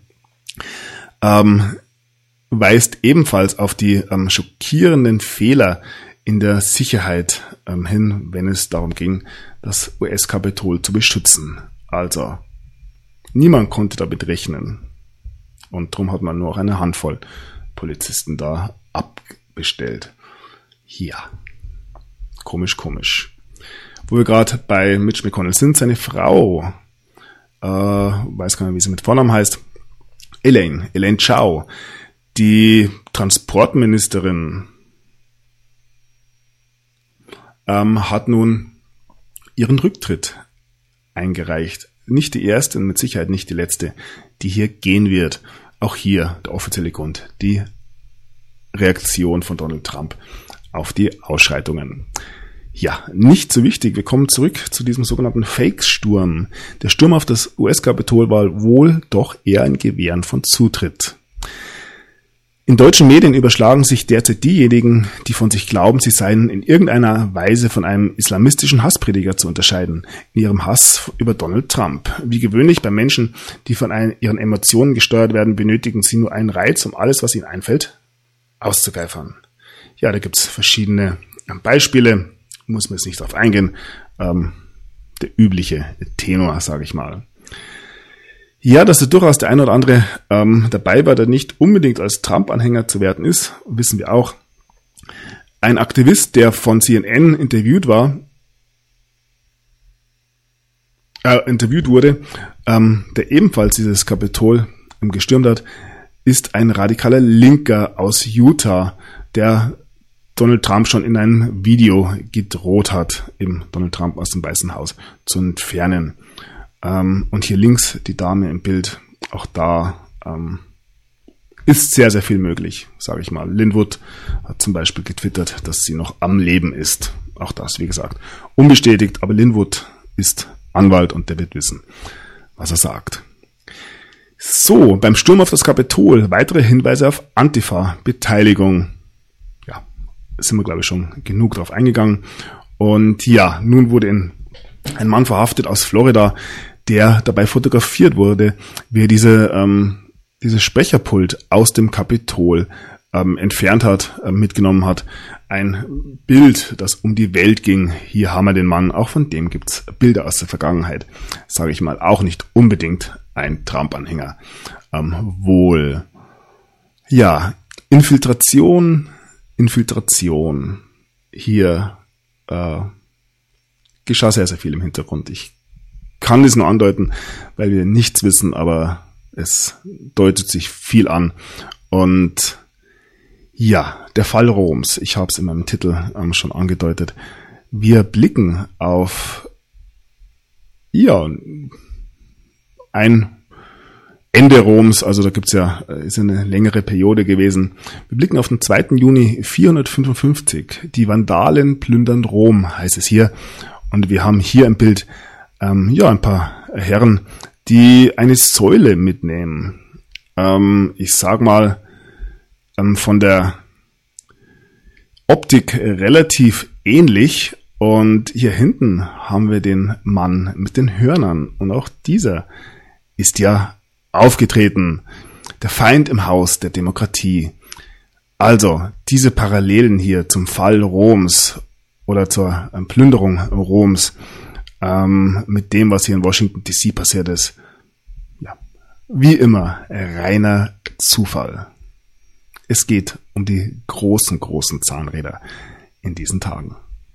weist ebenfalls auf die schockierenden Fehler in der Sicherheit hin, wenn es darum ging, das US-Kapitol zu beschützen. Also niemand konnte damit rechnen. Und darum hat man nur auch eine Handvoll Polizisten da abbestellt. Ja, komisch. Wo wir gerade bei Mitch McConnell sind, seine Frau, weiß gar nicht, wie sie mit Vornamen heißt, Elaine Chao, die Transportministerin, hat nun ihren Rücktritt eingereicht. Nicht die erste und mit Sicherheit nicht die letzte, die hier gehen wird. Auch hier der offizielle Grund, die Reaktion von Donald Trump auf die Ausschreitungen. Ja, nicht so wichtig. Wir kommen zurück zu diesem sogenannten Fake-Sturm. Der Sturm auf das US-Kapitol war wohl doch eher ein Gewähren von Zutritt. In deutschen Medien überschlagen sich derzeit diejenigen, die von sich glauben, sie seien in irgendeiner Weise von einem islamistischen Hassprediger zu unterscheiden, in ihrem Hass über Donald Trump. Wie gewöhnlich bei Menschen, die von ihren Emotionen gesteuert werden, benötigen sie nur einen Reiz, um alles, was ihnen einfällt, auszugeifern. Ja, da gibt's verschiedene Beispiele, muss man jetzt nicht drauf eingehen. Der übliche Tenor, sage ich mal. Ja, dass da durchaus der ein oder andere dabei war, der nicht unbedingt als Trump-Anhänger zu werten ist, wissen wir auch. Ein Aktivist, der von CNN interviewt wurde, der ebenfalls dieses Kapitol gestürmt hat, ist ein radikaler Linker aus Utah, der Donald Trump schon in einem Video gedroht hat, eben Donald Trump aus dem Weißen Haus zu entfernen. Und hier links die Dame im Bild, auch da ist sehr, sehr viel möglich, sage ich mal. Linwood hat zum Beispiel getwittert, dass sie noch am Leben ist. Auch das, wie gesagt, unbestätigt, aber Linwood ist Anwalt und der wird wissen, was er sagt. So, beim Sturm auf das Kapitol, weitere Hinweise auf Antifa-Beteiligung. Ja, sind wir, glaube ich, schon genug drauf eingegangen. Und ja, nun wurde ein Mann verhaftet aus Florida, der dabei fotografiert wurde, wie er dieses Sprecherpult aus dem Kapitol entfernt hat, mitgenommen hat. Ein Bild, das um die Welt ging. Hier haben wir den Mann. Auch von dem gibt's Bilder aus der Vergangenheit. Sage ich mal, auch nicht unbedingt ein Trump-Anhänger. Wohl. Ja, Infiltration. Hier geschah sehr, sehr viel im Hintergrund. Ich kann es nur andeuten, weil wir nichts wissen, aber es deutet sich viel an. Und ja, der Fall Roms, ich habe es in meinem Titel schon angedeutet. Wir blicken auf ein Ende Roms, also da ist eine längere Periode gewesen. Wir blicken auf den 2. Juni 455. Die Vandalen plündern Rom, heißt es hier. Und wir haben hier im Bild ein paar Herren, die eine Säule mitnehmen. Ich sag mal, von der Optik relativ ähnlich. Und hier hinten haben wir den Mann mit den Hörnern. Und auch dieser ist ja aufgetreten. Der Feind im Haus der Demokratie. Also, diese Parallelen hier zum Fall Roms oder zur Plünderung Roms, mit dem, was hier in Washington DC passiert ist, ja, wie immer, reiner Zufall. Es geht um die großen Zahnräder in diesen Tagen.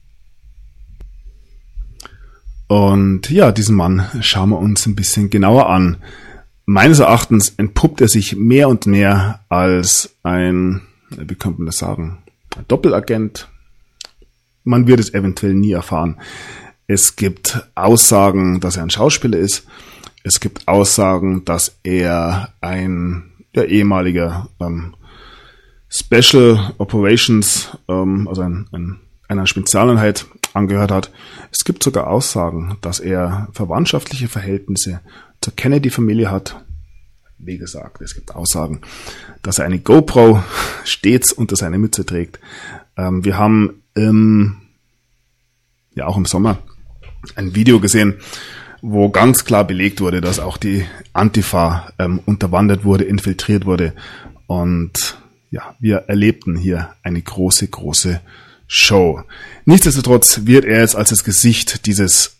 Und ja, diesen Mann schauen wir uns ein bisschen genauer an. Meines Erachtens entpuppt er sich mehr und mehr als ein, wie könnte man das sagen, Doppelagent. Man wird es eventuell nie erfahren. Es gibt Aussagen, dass er ein Schauspieler ist. Es gibt Aussagen, dass er ein ehemaliger Special Operations, also einer Spezialeinheit angehört hat. Es gibt sogar Aussagen, dass er verwandtschaftliche Verhältnisse zur Kennedy-Familie hat. Wie gesagt, es gibt Aussagen, dass er eine GoPro stets unter seiner Mütze trägt. Wir haben auch im Sommer ein Video gesehen, wo ganz klar belegt wurde, dass auch die Antifa unterwandert wurde, infiltriert wurde. Und ja, wir erlebten hier eine große Show. Nichtsdestotrotz wird er jetzt als das Gesicht dieses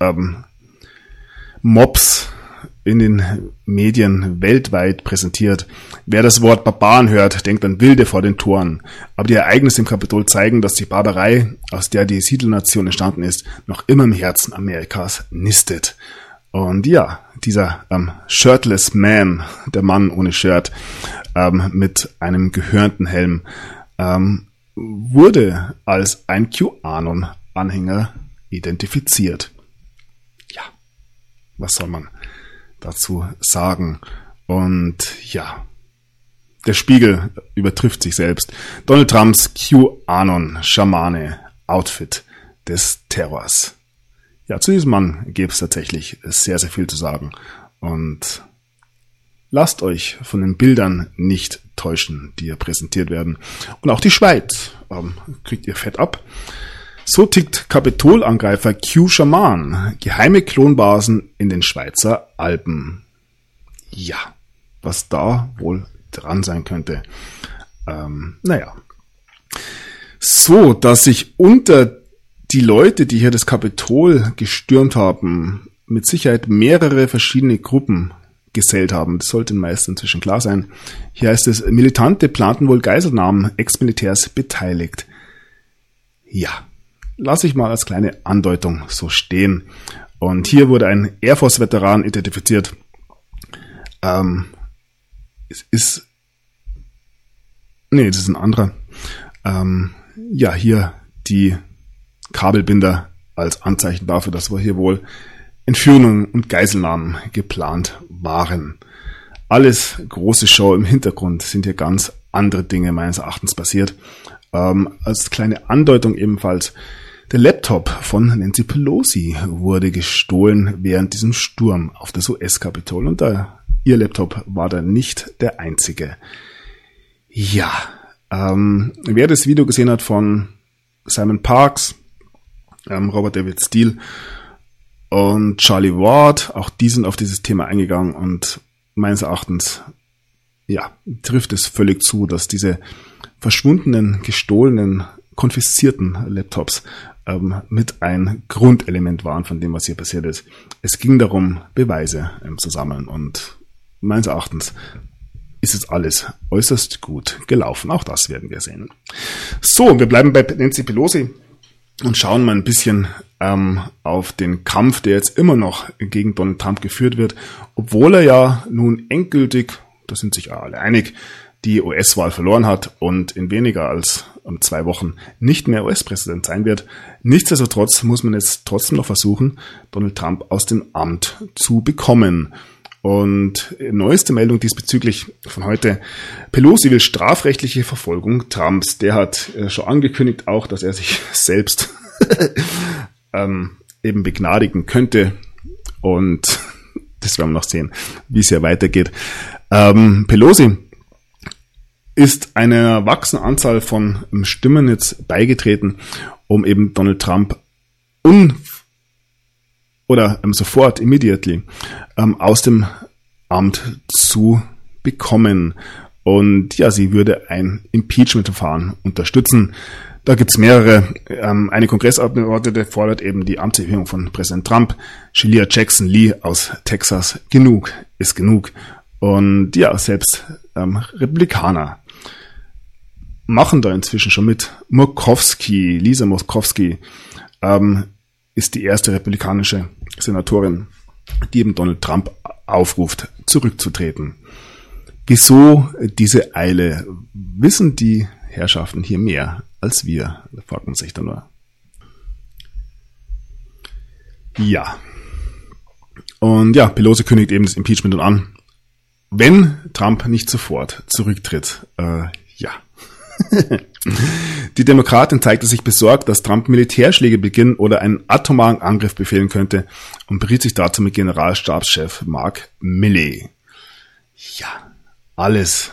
Mobs in den Medien weltweit präsentiert. Wer das Wort Barbaren hört, denkt an Wilde vor den Toren. Aber die Ereignisse im Kapitol zeigen, dass die Barbarei, aus der die Siedlernation entstanden ist, noch immer im Herzen Amerikas nistet. Und ja, dieser Shirtless Man, der Mann ohne Shirt, mit einem gehörnten Helm, wurde als ein QAnon-Anhänger identifiziert. Ja, was soll man dazu sagen? Und ja, der Spiegel übertrifft sich selbst. Donald Trumps QAnon-Schamane-Outfit des Terrors. Ja, zu diesem Mann gäbe es tatsächlich sehr, sehr viel zu sagen. Und lasst euch von den Bildern nicht täuschen, die hier präsentiert werden. Und auch die Schweiz kriegt ihr Fett ab. So tickt Kapitolangreifer Q Shaman, geheime Klonbasen in den Schweizer Alpen. Ja, was da wohl dran sein könnte. So, dass sich unter die Leute, die hier das Kapitol gestürmt haben, mit Sicherheit mehrere verschiedene Gruppen gesellt haben. Das sollte den meisten inzwischen klar sein. Hier heißt es, Militante planten wohl Geiselnahmen, Ex-Militärs beteiligt. Ja, lasse ich mal als kleine Andeutung so stehen. Und hier wurde ein Air Force-Veteran identifiziert. Das ist ein anderer. Hier die Kabelbinder als Anzeichen dafür, dass wir hier wohl Entführungen und Geiselnahmen geplant waren. Alles große Show. Im Hintergrund sind hier ganz andere Dinge meines Erachtens passiert. Als kleine Andeutung ebenfalls, der Laptop von Nancy Pelosi wurde gestohlen während diesem Sturm auf das US-Kapitol. Und ihr Laptop war da nicht der einzige. Ja, wer das Video gesehen hat von Simon Parkes, Robert David Steele und Charlie Ward, auch die sind auf dieses Thema eingegangen und meines Erachtens, trifft es völlig zu, dass diese verschwundenen, gestohlenen, konfiszierten Laptops mit ein Grundelement waren von dem, was hier passiert ist. Es ging darum, Beweise zu sammeln und meines Erachtens ist es alles äußerst gut gelaufen. Auch das werden wir sehen. So, wir bleiben bei Nancy Pelosi und schauen mal ein bisschen auf den Kampf, der jetzt immer noch gegen Donald Trump geführt wird, obwohl er ja nun endgültig, da sind sich alle einig, die US-Wahl verloren hat und in weniger als 2 Wochen nicht mehr US-Präsident sein wird. Nichtsdestotrotz muss man jetzt trotzdem noch versuchen, Donald Trump aus dem Amt zu bekommen. Und neueste Meldung diesbezüglich von heute. Pelosi will strafrechtliche Verfolgung Trumps. Der hat schon angekündigt auch, dass er sich selbst eben begnadigen könnte. Und das werden wir noch sehen, wie es hier weitergeht. Pelosi ist einer wachsenden Anzahl von Stimmen jetzt beigetreten, um eben Donald Trump sofort, immediately, aus dem Amt zu bekommen. Und ja, sie würde ein Impeachment-Verfahren unterstützen. Da gibt's mehrere. Eine Kongressabgeordnete fordert eben die Amtserhöhung von Präsident Trump. Sheila Jackson Lee aus Texas. Genug ist genug. Und ja, selbst Republikaner machen da inzwischen schon mit. Lisa Murkowski ist die erste republikanische Senatorin, die eben Donald Trump aufruft, zurückzutreten. Wieso diese Eile? Wissen die Herrschaften hier mehr als wir? Da fragt man sich dann nur. Ja. Und ja, Pelosi kündigt eben das Impeachment an. Wenn Trump nicht sofort zurücktritt, Die Demokratin zeigte sich besorgt, dass Trump Militärschläge beginnen oder einen atomaren Angriff befehlen könnte und beriet sich dazu mit Generalstabschef Mark Milley. Ja, alles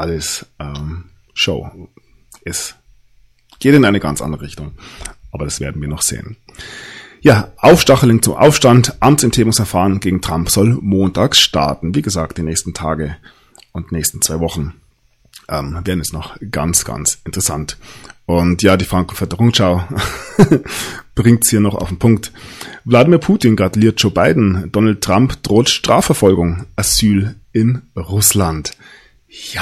Show. Es geht in eine ganz andere Richtung, aber das werden wir noch sehen. Ja, Aufstachelung zum Aufstand, Amtsenthebungsverfahren gegen Trump soll montags starten. Wie gesagt, die nächsten Tage und nächsten 2 Wochen werden es noch ganz, ganz interessant. Und ja, die Frankfurter Rundschau bringt es hier noch auf den Punkt. Wladimir Putin gratuliert Joe Biden. Donald Trump droht Strafverfolgung. Asyl in Russland. Ja.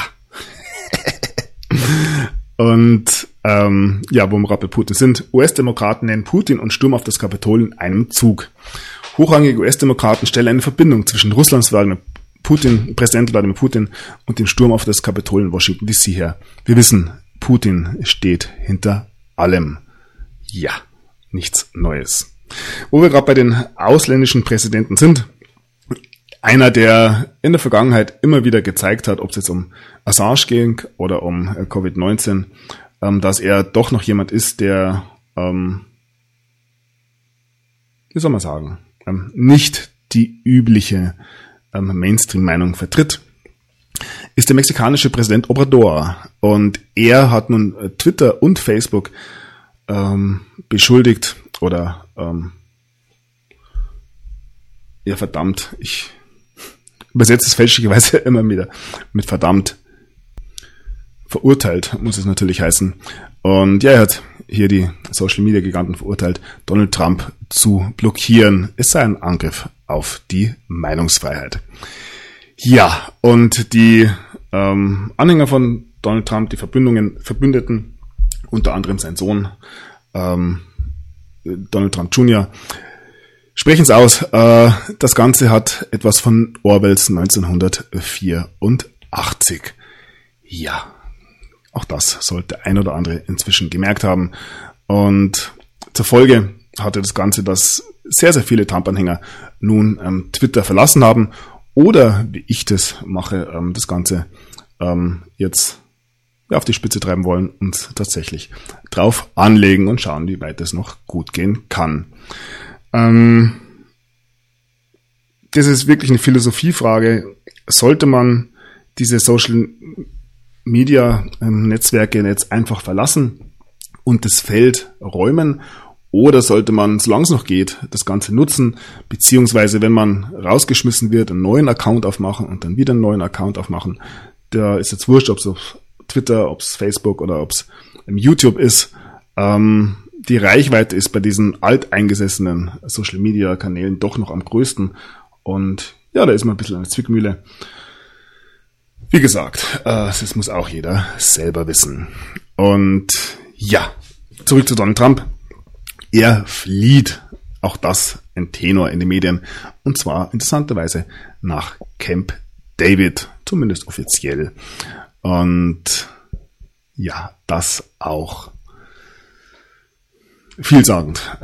Und wo wir gerade bei Putin sind. US-Demokraten nennen Putin und Sturm auf das Kapitol in einem Zug. Hochrangige US-Demokraten stellen eine Verbindung zwischen Russlands Präsident Wladimir Putin und dem Sturm auf das Kapitol in Washington DC her. Wir wissen, Putin steht hinter allem. Ja, nichts Neues. Wo wir gerade bei den ausländischen Präsidenten sind, einer, der in der Vergangenheit immer wieder gezeigt hat, ob es jetzt um Assange ging oder um Covid-19, dass er doch noch jemand ist, der, nicht die übliche Mainstream-Meinung vertritt. ist der mexikanische Präsident Obrador. Und er hat nun Twitter und Facebook beschuldigt oder ja verdammt, ich übersetze es fälschlicherweise immer wieder mit verdammt. Verurteilt, muss es natürlich heißen. Und ja, er hat hier die Social-Media-Giganten verurteilt, Donald Trump zu blockieren. Es sei ein Angriff auf die Meinungsfreiheit. Ja, und die Anhänger von Donald Trump, die Verbündeten, unter anderem sein Sohn, Donald Trump Jr., sprechen es aus. Das Ganze hat etwas von Orwells 1984. Ja, auch das sollte ein oder andere inzwischen gemerkt haben. Und zur Folge hatte das Ganze, dass sehr, sehr viele Trump-Anhänger nun Twitter verlassen haben oder, wie ich das mache, das Ganze jetzt auf die Spitze treiben wollen und tatsächlich drauf anlegen und schauen, wie weit es noch gut gehen kann. Das ist wirklich eine Philosophiefrage. Sollte man diese Social Media Netzwerke jetzt einfach verlassen und das Feld räumen, oder sollte man, solange es noch geht, das Ganze nutzen, beziehungsweise wenn man rausgeschmissen wird, einen neuen Account aufmachen und dann wieder einen neuen Account aufmachen? Da ist jetzt wurscht, ob es auf Twitter, ob es Facebook oder ob es YouTube ist. Die Reichweite ist bei diesen alteingesessenen Social Media Kanälen doch noch am größten. Und ja, da ist man ein bisschen eine Zwickmühle. Wie gesagt, das muss auch jeder selber wissen. Und ja, zurück zu Donald Trump. Er flieht, auch das ein Tenor in den Medien, und zwar interessanterweise nach Camp David, zumindest offiziell. Und ja, das auch vielsagend.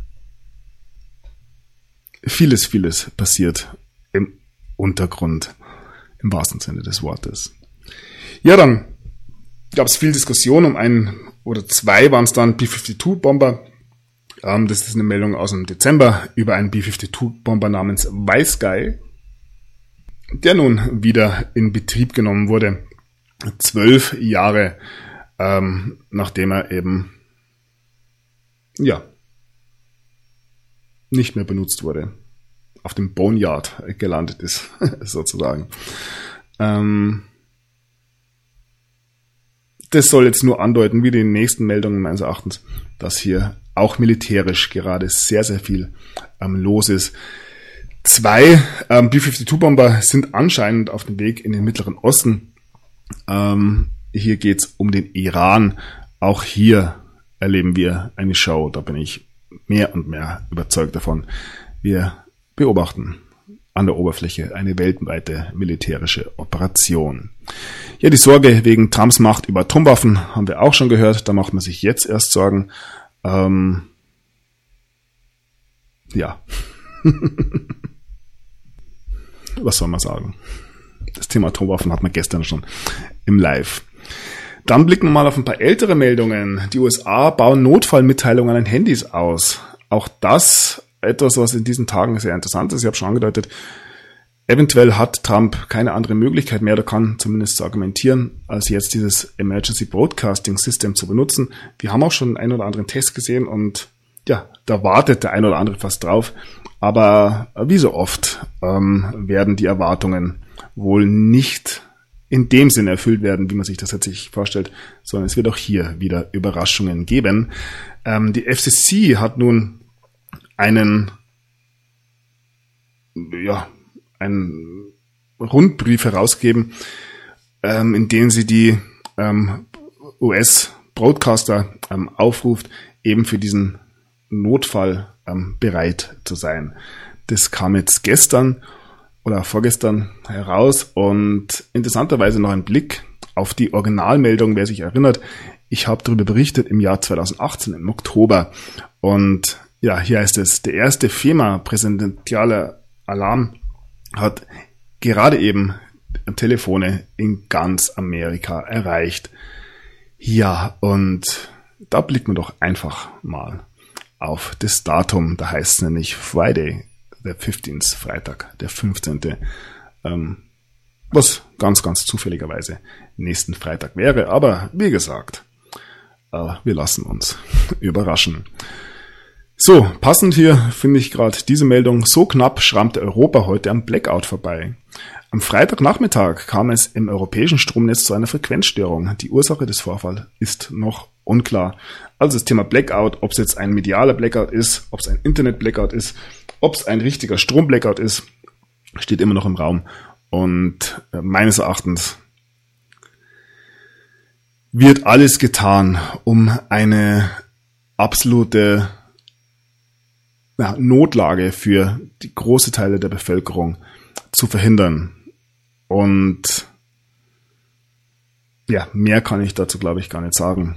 Vieles passiert im Untergrund, im wahrsten Sinne des Wortes. Ja, dann gab es viel Diskussion um einen oder zwei waren es dann B-52-Bomber. Das ist eine Meldung aus dem Dezember über einen B-52-Bomber namens Wiseguy, der nun wieder in Betrieb genommen wurde, 12 Jahre nachdem er eben nicht mehr benutzt wurde, auf dem Boneyard gelandet ist, sozusagen. Das soll jetzt nur andeuten, wie die nächsten Meldungen meines Erachtens, dass hier auch militärisch gerade sehr, sehr viel los ist. 2 B-52-Bomber sind anscheinend auf dem Weg in den Mittleren Osten. Hier geht's um den Iran. Auch hier erleben wir eine Show. Da bin ich mehr und mehr überzeugt davon. Wir beobachten an der Oberfläche eine weltweite militärische Operation. Ja, die Sorge wegen Trumps Macht über Atomwaffen haben wir auch schon gehört. Da macht man sich jetzt erst Sorgen. Ja. Was soll man sagen? Das Thema Atomwaffen hat man gestern schon im Live. Dann blicken wir mal auf ein paar ältere Meldungen. Die USA bauen Notfallmitteilungen an Handys aus. Auch das etwas, was in diesen Tagen sehr interessant ist. Ich habe schon angedeutet, eventuell hat Trump keine andere Möglichkeit mehr, oder kann zumindest so argumentieren, als jetzt dieses Emergency Broadcasting System zu benutzen. Wir haben auch schon einen oder anderen Test gesehen und ja, da wartet der ein oder andere fast drauf. Aber wie so oft werden die Erwartungen wohl nicht in dem Sinne erfüllt werden, wie man sich das tatsächlich vorstellt, sondern es wird auch hier wieder Überraschungen geben. Die FCC hat nun einen Rundbrief herausgegeben, in dem sie die US-Broadcaster aufruft, eben für diesen Notfall bereit zu sein. Das kam jetzt gestern oder vorgestern heraus und interessanterweise noch ein Blick auf die Originalmeldung, wer sich erinnert. Ich habe darüber berichtet im Jahr 2018, im Oktober. Und ja, hier heißt es, der erste FEMA-präsidentiale Alarm hat gerade eben Telefone in ganz Amerika erreicht. Ja, und da blickt man doch einfach mal auf das Datum. Da heißt es nämlich Friday, the 15th, Freitag, der 15. was ganz, ganz zufälligerweise nächsten Freitag wäre. Aber wie gesagt, wir lassen uns überraschen. So, passend hier finde ich gerade diese Meldung. So knapp schrammte Europa heute am Blackout vorbei. Am Freitagnachmittag kam es im europäischen Stromnetz zu einer Frequenzstörung. Die Ursache des Vorfalls ist noch unklar. Also das Thema Blackout, ob es jetzt ein medialer Blackout ist, ob es ein Internet-Blackout ist, ob es ein richtiger Strom-Blackout ist, steht immer noch im Raum. Und meines Erachtens wird alles getan, um eine absolute Notlage für die große Teile der Bevölkerung zu verhindern. Und ja, mehr kann ich dazu, glaube ich, gar nicht sagen.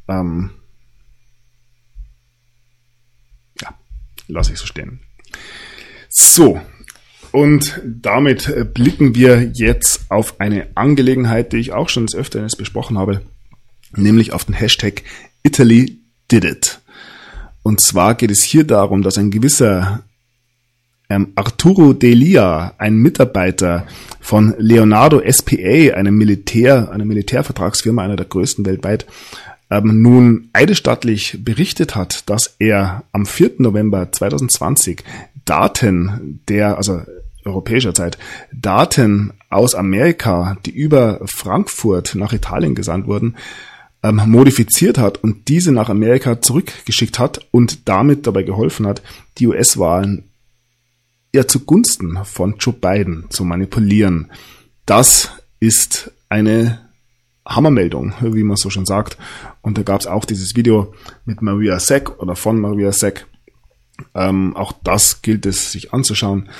Lasse ich so stehen. So, und damit blicken wir jetzt auf eine Angelegenheit, die ich auch schon des Öfteren besprochen habe, nämlich auf den Hashtag Italy did it. Und zwar geht es hier darum, dass ein gewisser Arturo Delia, ein Mitarbeiter von Leonardo SpA, einer Militärvertragsfirma, einer der größten weltweit, nun eidesstattlich berichtet hat, dass er am 4. November 2020 Daten europäischer Zeit, Daten aus Amerika, die über Frankfurt nach Italien gesandt wurden, modifiziert hat und diese nach Amerika zurückgeschickt hat und damit dabei geholfen hat, die US-Wahlen zugunsten von Joe Biden zu manipulieren. Das ist eine Hammermeldung, wie man so schon sagt. Und da gab es auch dieses Video mit Maria Sack oder von Maria Sack. Auch das gilt es sich anzuschauen.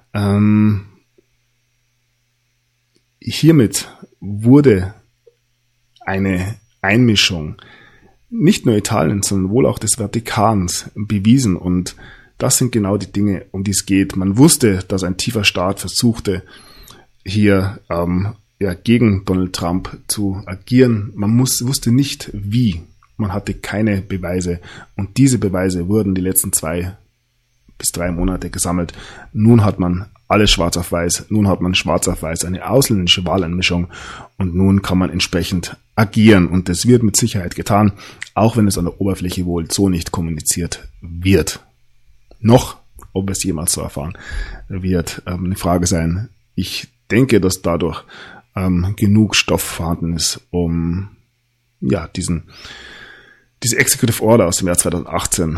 Hiermit wurde eine Einmischung nicht nur Italiens, sondern wohl auch des Vatikans bewiesen. Und das sind genau die Dinge, um die es geht. Man wusste, dass ein tiefer Staat versuchte, hier gegen Donald Trump zu agieren. Man wusste nicht, wie. Man hatte keine Beweise. Und diese Beweise wurden die letzten 2 bis 3 Monate gesammelt. Nun hat man alles schwarz auf weiß. Nun hat man schwarz auf weiß eine ausländische Wahleinmischung. Und nun kann man entsprechend agieren. Und das wird mit Sicherheit getan, auch wenn es an der Oberfläche wohl so nicht kommuniziert wird. Noch, ob es jemals so erfahren wird, eine Frage sein. Ich denke, dass dadurch genug Stoff vorhanden ist, um diese Executive Order aus dem Jahr 2018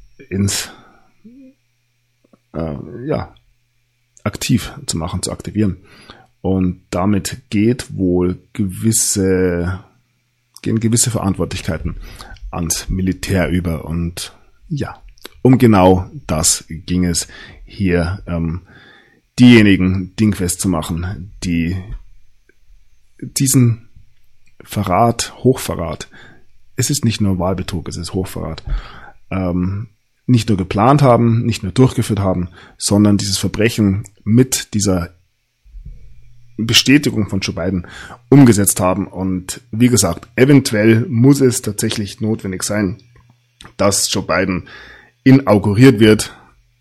aktiv zu machen, zu aktivieren. Und damit gehen gewisse Verantwortlichkeiten ans Militär über. Und um genau das ging es hier, diejenigen dingfest zu machen, die diesen Hochverrat, es ist nicht nur Wahlbetrug, es ist Hochverrat, nicht nur geplant haben, nicht nur durchgeführt haben, sondern dieses Verbrechen mit dieser Bestätigung von Joe Biden umgesetzt haben. Und wie gesagt, eventuell muss es tatsächlich notwendig sein, dass Joe Biden inauguriert wird,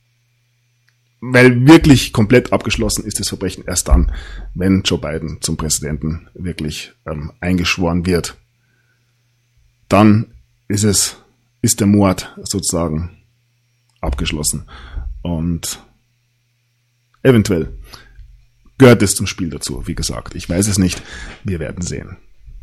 weil wirklich komplett abgeschlossen ist das Verbrechen erst dann, wenn Joe Biden zum Präsidenten wirklich eingeschworen wird. Dann ist der Mord sozusagen abgeschlossen. Und eventuell gehört es zum Spiel dazu. Wie gesagt, ich weiß es nicht. Wir werden sehen.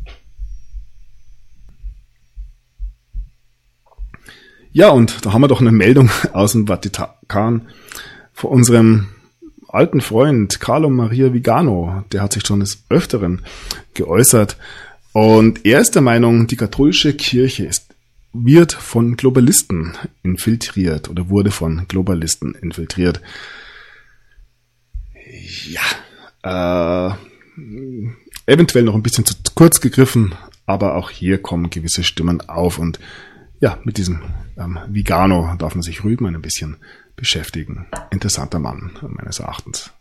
Ja, und da haben wir doch eine Meldung aus dem Vatikan von unserem alten Freund Carlo Maria Vigano. Der hat sich schon des Öfteren geäußert. Und er ist der Meinung, die katholische Kirche wird von Globalisten infiltriert oder wurde von Globalisten infiltriert. Ja, eventuell noch ein bisschen zu kurz gegriffen, aber auch hier kommen gewisse Stimmen auf und mit diesem Vigano darf man sich ruhig mal ein bisschen beschäftigen. Interessanter Mann, meines Erachtens.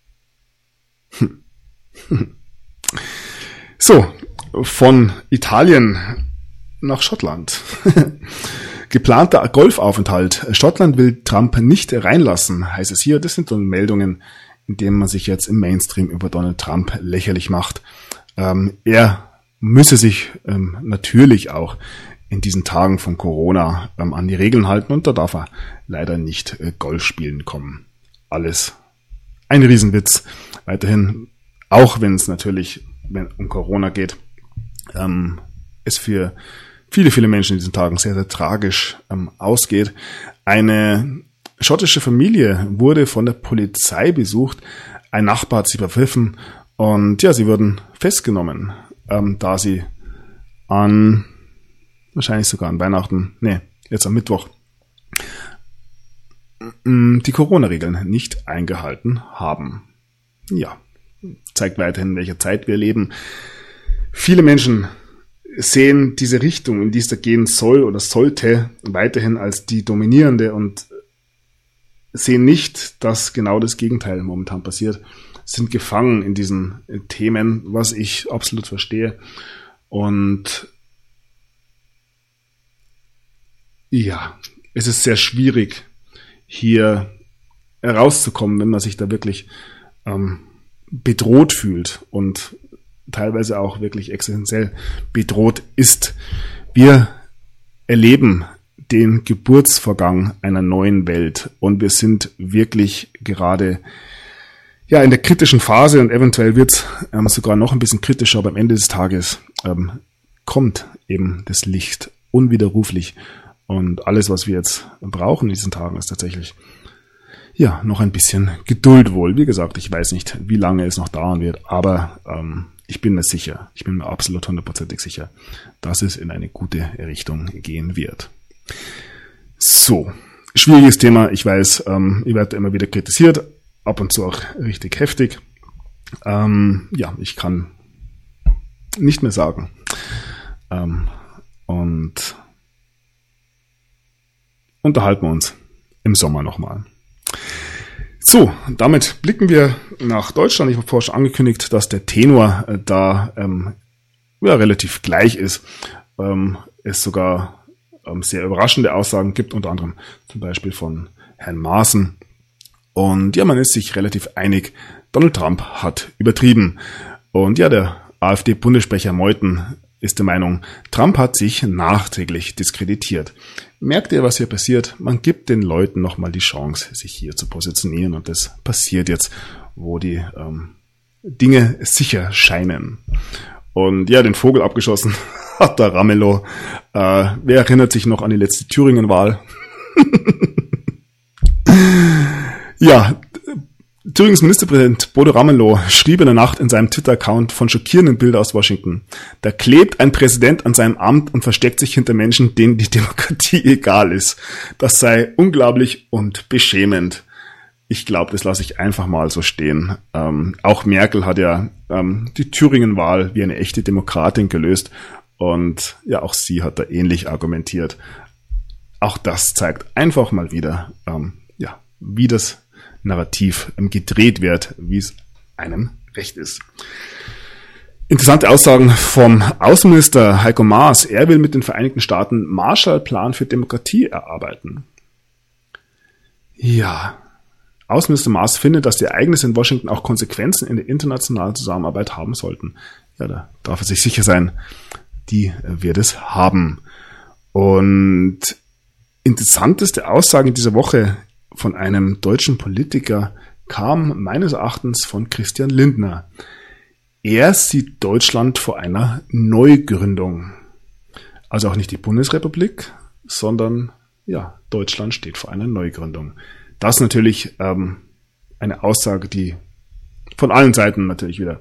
So, von Italien nach Schottland. Geplanter Golfaufenthalt. Schottland will Trump nicht reinlassen, heißt es hier. Das sind so Meldungen, indem man sich jetzt im Mainstream über Donald Trump lächerlich macht. Er müsse sich natürlich auch in diesen Tagen von Corona an die Regeln halten und da darf er leider nicht Golf spielen kommen. Alles ein Riesenwitz. Weiterhin, auch wenn es natürlich um Corona geht, es für viele, viele Menschen in diesen Tagen sehr, sehr tragisch ausgeht. Eine schottische Familie wurde von der Polizei besucht. Ein Nachbar hat sie überpfiffen und ja, sie wurden festgenommen, da sie wahrscheinlich sogar an Weihnachten, jetzt am Mittwoch, die Corona-Regeln nicht eingehalten haben. Ja, zeigt weiterhin, in welcher Zeit wir leben. Viele Menschen sehen diese Richtung, in die es da gehen soll oder sollte, weiterhin als die dominierende und sehen nicht, dass genau das Gegenteil momentan passiert, sind gefangen in diesen Themen, was ich absolut verstehe. Und ja, es ist sehr schwierig, hier herauszukommen, wenn man sich da wirklich bedroht fühlt und teilweise auch wirklich existenziell bedroht ist. Wir erleben den Geburtsvorgang einer neuen Welt und wir sind wirklich gerade in der kritischen Phase und eventuell wird es sogar noch ein bisschen kritischer, aber am Ende des Tages kommt eben das Licht unwiderruflich und alles, was wir jetzt brauchen in diesen Tagen, ist tatsächlich noch ein bisschen Geduld wohl. Wie gesagt, ich weiß nicht, wie lange es noch dauern wird, aber ich bin mir sicher, ich bin mir absolut 100% sicher, dass es in eine gute Richtung gehen wird. So, schwieriges Thema, ich weiß, ich werde immer wieder kritisiert, ab und zu auch richtig heftig. Ich kann nicht mehr sagen. Und unterhalten wir uns im Sommer nochmal. So, damit blicken wir nach Deutschland. Ich habe vorher schon angekündigt, dass der Tenor da relativ gleich ist. Es sogar sehr überraschende Aussagen gibt, unter anderem zum Beispiel von Herrn Maaßen. Und man ist sich relativ einig, Donald Trump hat übertrieben. Und der AfD-Bundessprecher Meuthen ist der Meinung, Trump hat sich nachträglich diskreditiert. Merkt ihr, was hier passiert? Man gibt den Leuten nochmal die Chance, sich hier zu positionieren und das passiert jetzt, wo die Dinge sicher scheinen. Und den Vogel abgeschossen hat der Ramelow. Wer erinnert sich noch an die letzte Thüringen-Wahl? Thüringens Ministerpräsident Bodo Ramelow schrieb in der Nacht in seinem Twitter-Account von schockierenden Bildern aus Washington. Da klebt ein Präsident an seinem Amt und versteckt sich hinter Menschen, denen die Demokratie egal ist. Das sei unglaublich und beschämend. Ich glaube, das lasse ich einfach mal so stehen. Auch Merkel hat die Thüringen-Wahl wie eine echte Demokratin gelöst und auch sie hat da ähnlich argumentiert. Auch das zeigt einfach mal wieder, wie das Narrativ gedreht wird, wie es einem recht ist. Interessante Aussagen vom Außenminister Heiko Maas. Er will mit den Vereinigten Staaten Marshallplan für Demokratie erarbeiten. Außenminister Maas findet, dass die Ereignisse in Washington auch Konsequenzen in der internationalen Zusammenarbeit haben sollten. Da darf er sich sicher sein, die wird es haben. Und interessanteste Aussage dieser Woche von einem deutschen Politiker kam meines Erachtens von Christian Lindner. Er sieht Deutschland vor einer Neugründung. Also auch nicht die Bundesrepublik, sondern Deutschland steht vor einer Neugründung. Das ist natürlich eine Aussage, die von allen Seiten natürlich wieder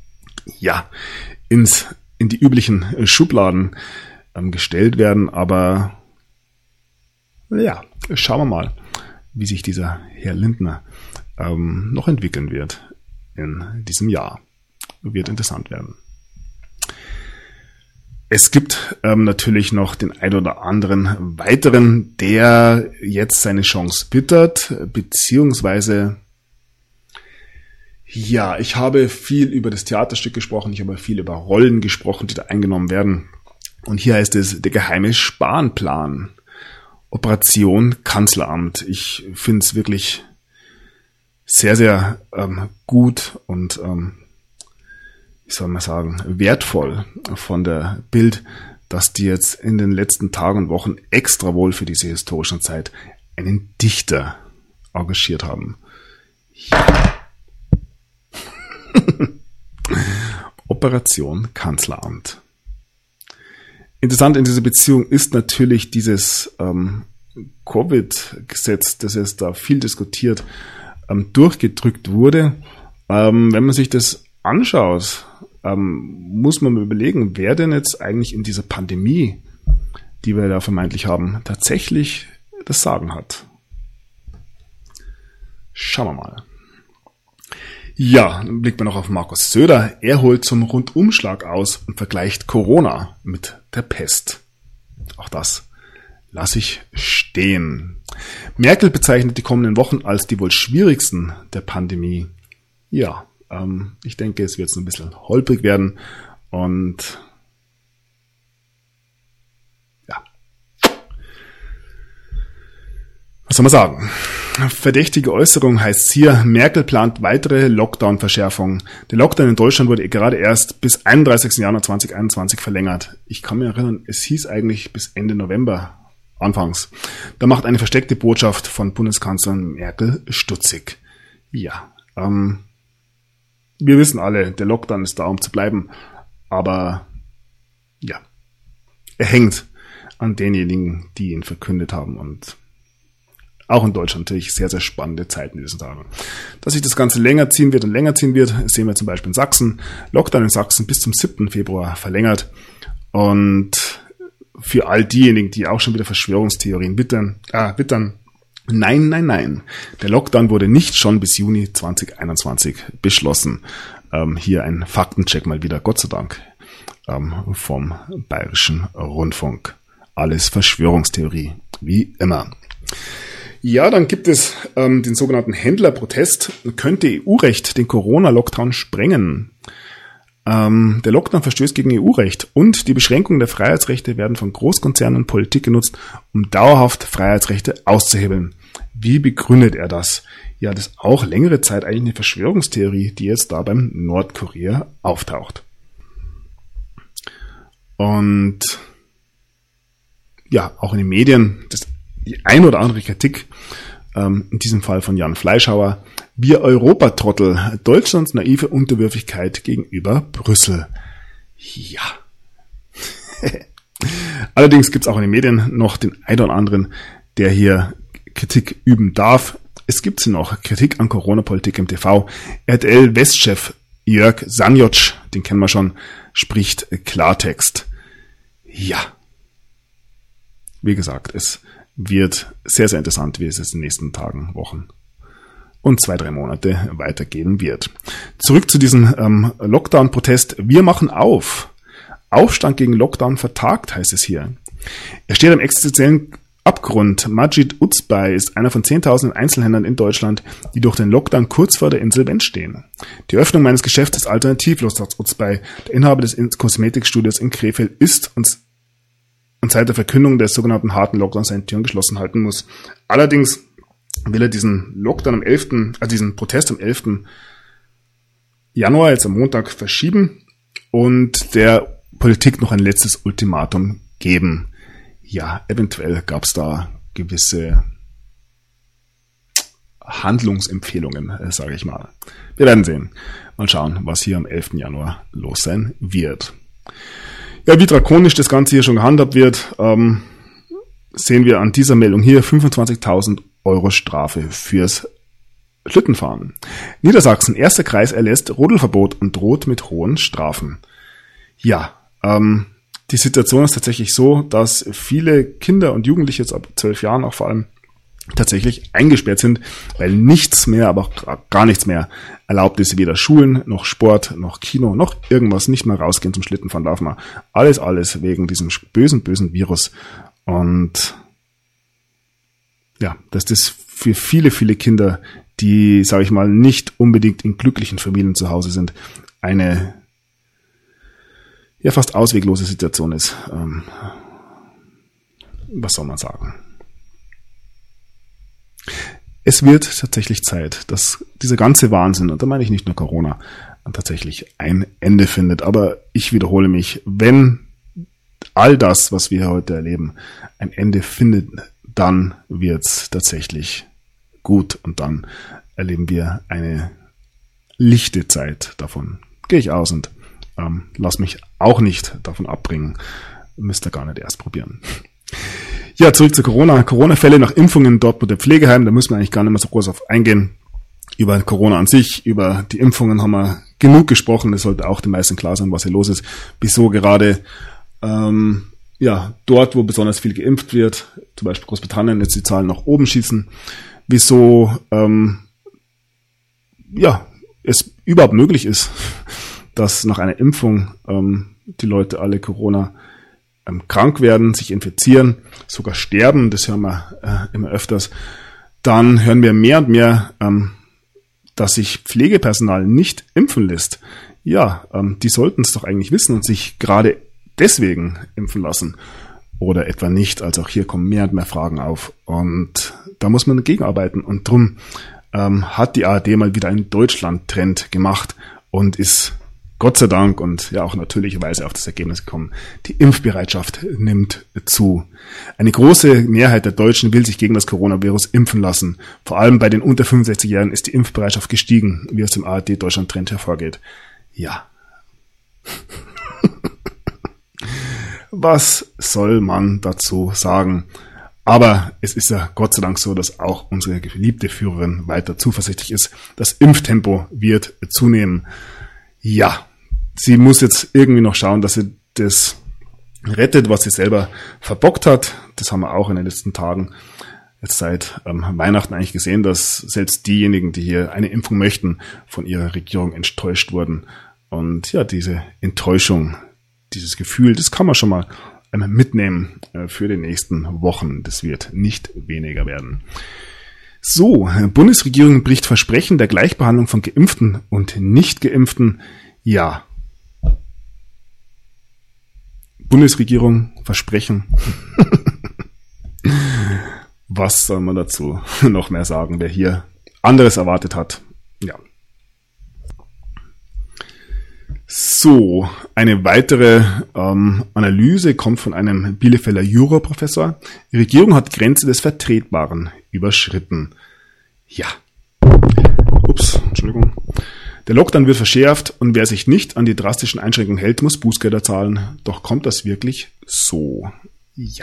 in die üblichen Schubladen gestellt werden. Aber schauen wir mal, wie sich dieser Herr Lindner noch entwickeln wird in diesem Jahr. Wird interessant werden. Es gibt natürlich noch den ein oder anderen weiteren, der jetzt seine Chance wittert, beziehungsweise ich habe viel über das Theaterstück gesprochen, ich habe viel über Rollen gesprochen, die da eingenommen werden. Und hier heißt es, der geheime Spanplan. Operation Kanzleramt. Ich finde es wirklich sehr, sehr gut und wie soll man sagen, wertvoll von der Bild, dass die jetzt in den letzten Tagen und Wochen extra wohl für diese historische Zeit einen Dichter engagiert haben. Ja. Operation Kanzleramt. Interessant in dieser Beziehung ist natürlich dieses Covid-Gesetz, das jetzt da viel diskutiert, durchgedrückt wurde. Wenn man sich das anschaut, muss man mal überlegen, wer denn jetzt eigentlich in dieser Pandemie, die wir da vermeintlich haben, tatsächlich das Sagen hat. Schauen wir mal. Ja, dann blicken wir noch auf Markus Söder. Er holt zum Rundumschlag aus und vergleicht Corona mit der Pest. Auch das lasse ich stehen. Merkel bezeichnet die kommenden Wochen als die wohl schwierigsten der Pandemie. Ja, ich denke, es wird so ein bisschen holprig werden und ja. Was soll man sagen? Verdächtige Äußerung heißt hier, Merkel plant weitere Lockdown-Verschärfung. Der Lockdown in Deutschland wurde gerade erst bis 31. Januar 2021 verlängert. Ich kann mich erinnern, es hieß eigentlich bis Ende November anfangs. Da macht eine versteckte Botschaft von Bundeskanzlerin Merkel stutzig. Ja, wir wissen alle, der Lockdown ist da, um zu bleiben. Aber ja, er hängt an denjenigen, die ihn verkündet haben und auch in Deutschland natürlich sehr, sehr spannende Zeiten in diesen Tagen. Dass sich das Ganze länger ziehen wird, sehen wir zum Beispiel in Sachsen. Lockdown in Sachsen bis zum 7. Februar verlängert. Und für all diejenigen, die auch schon wieder Verschwörungstheorien wittern, nein. Der Lockdown wurde nicht schon bis Juni 2021 beschlossen. Hier ein Faktencheck mal wieder, Gott sei Dank, vom Bayerischen Rundfunk. Alles Verschwörungstheorie, wie immer. Ja, dann gibt es den sogenannten Händlerprotest. Könnte EU-Recht den Corona-Lockdown sprengen? Der Lockdown verstößt gegen EU-Recht und die Beschränkungen der Freiheitsrechte werden von Großkonzernen und Politik genutzt, um dauerhaft Freiheitsrechte auszuhebeln. Wie begründet er das? Ja, das ist auch längere Zeit eigentlich eine Verschwörungstheorie, die jetzt da beim Nordkorea auftaucht. Und ja, auch in den Medien, die ein oder andere Kritik, in diesem Fall von Jan Fleischhauer, wir Europatrottel, Deutschlands naive Unterwürfigkeit gegenüber Brüssel. Ja. Allerdings gibt es auch in den Medien noch den einen oder anderen, der hier Kritik üben darf. Es gibt sie noch, Kritik an Corona-Politik im TV. RTL-Westchef Jörg Sanjotsch, den kennen wir schon, spricht Klartext. Ja. Wie gesagt, es wird sehr, sehr interessant, wie es in den nächsten Tagen, Wochen und 2-3 Monate weitergehen wird. Zurück zu diesem Lockdown-Protest. Wir machen auf. Aufstand gegen Lockdown vertagt, heißt es hier. Er steht am existenziellen Abgrund. Majid Uzbay ist einer von 10.000 Einzelhändlern in Deutschland, die durch den Lockdown kurz vor der Insolvenz stehen. Die Öffnung meines Geschäfts ist alternativlos, sagt Uzbay. Der Inhaber des Kosmetikstudios in Krefeld ist und seit der Verkündung des sogenannten harten Lockdowns seine Türen geschlossen halten muss. Allerdings will er diesen Lockdown diesen Protest am 11. Januar, jetzt am Montag, verschieben und der Politik noch ein letztes Ultimatum geben. Ja, eventuell gab es da gewisse Handlungsempfehlungen, sage ich mal. Wir werden sehen. Mal schauen, was hier am 11. Januar los sein wird. Ja, wie drakonisch das Ganze hier schon gehandhabt wird, sehen wir an dieser Meldung hier 25.000 € Strafe fürs Schlittenfahren. Niedersachsen, erster Kreis erlässt Rodelverbot und droht mit hohen Strafen. Ja, die Situation ist tatsächlich so, dass viele Kinder und Jugendliche, jetzt ab 12 Jahren auch vor allem, tatsächlich eingesperrt sind, weil nichts mehr, aber auch gar nichts mehr erlaubt ist, weder Schulen, noch Sport, noch Kino, noch irgendwas, nicht mal rausgehen zum Schlittenfahren darf man. Alles wegen diesem bösen Virus. Und ja, dass das für viele, viele Kinder, die, sage ich mal, nicht unbedingt in glücklichen Familien zu Hause sind, eine ja fast ausweglose Situation ist. Was soll man sagen? es wird tatsächlich Zeit, dass dieser ganze Wahnsinn, und da meine ich nicht nur Corona, tatsächlich ein Ende findet. Aber ich wiederhole mich, wenn all das, was wir heute erleben, ein Ende findet, dann wird's tatsächlich gut und dann erleben wir eine lichte Zeit. Davon gehe ich aus und lass mich auch nicht davon abbringen. Müsst ihr gar nicht erst probieren. Ja, zurück zu Corona. Corona-Fälle nach Impfungen in Dortmund im Pflegeheim, da müssen wir eigentlich gar nicht mehr so groß auf eingehen. Über Corona an sich, über die Impfungen haben wir genug gesprochen. Es sollte auch den meisten klar sein, was hier los ist. Wieso gerade dort, wo besonders viel geimpft wird, zum Beispiel Großbritannien, jetzt die Zahlen nach oben schießen. Wieso es überhaupt möglich ist, dass nach einer Impfung die Leute alle Corona krank werden, sich infizieren, sogar sterben, das hören wir immer öfters. Dann hören wir mehr und mehr, dass sich Pflegepersonal nicht impfen lässt. Ja, die sollten es doch eigentlich wissen und sich gerade deswegen impfen lassen. Oder etwa nicht. Also auch hier kommen mehr und mehr Fragen auf. Und da muss man dagegen arbeiten. Und drum hat die ARD mal wieder einen Deutschland-Trend gemacht und ist Gott sei Dank und ja auch natürlicherweise auf das Ergebnis gekommen. Die Impfbereitschaft nimmt zu. Eine große Mehrheit der Deutschen will sich gegen das Coronavirus impfen lassen. Vor allem bei den unter 65-Jährigen ist die Impfbereitschaft gestiegen, wie aus dem ARD-Deutschland-Trend hervorgeht. Ja. Was soll man dazu sagen? Aber es ist ja Gott sei Dank so, dass auch unsere geliebte Führerin weiter zuversichtlich ist. Das Impftempo wird zunehmen. Ja, sie muss jetzt irgendwie noch schauen, dass sie das rettet, was sie selber verbockt hat. Das haben wir auch in den letzten Tagen jetzt seit Weihnachten eigentlich gesehen, dass selbst diejenigen, die hier eine Impfung möchten, von ihrer Regierung enttäuscht wurden. Und ja, diese Enttäuschung, dieses Gefühl, das kann man schon mal mitnehmen für die nächsten Wochen. Das wird nicht weniger werden. So, Bundesregierung bricht Versprechen der Gleichbehandlung von Geimpften und Nicht-Geimpften. Ja. Bundesregierung, Versprechen. Was soll man dazu noch mehr sagen, wer hier anderes erwartet hat? Ja. So, eine weitere Analyse kommt von einem Bielefelder Juraprofessor. Die Regierung hat Grenze des Vertretbaren überschritten. Ja. Entschuldigung. Der Lockdown wird verschärft und wer sich nicht an die drastischen Einschränkungen hält, muss Bußgelder zahlen. Doch kommt das wirklich so? Ja.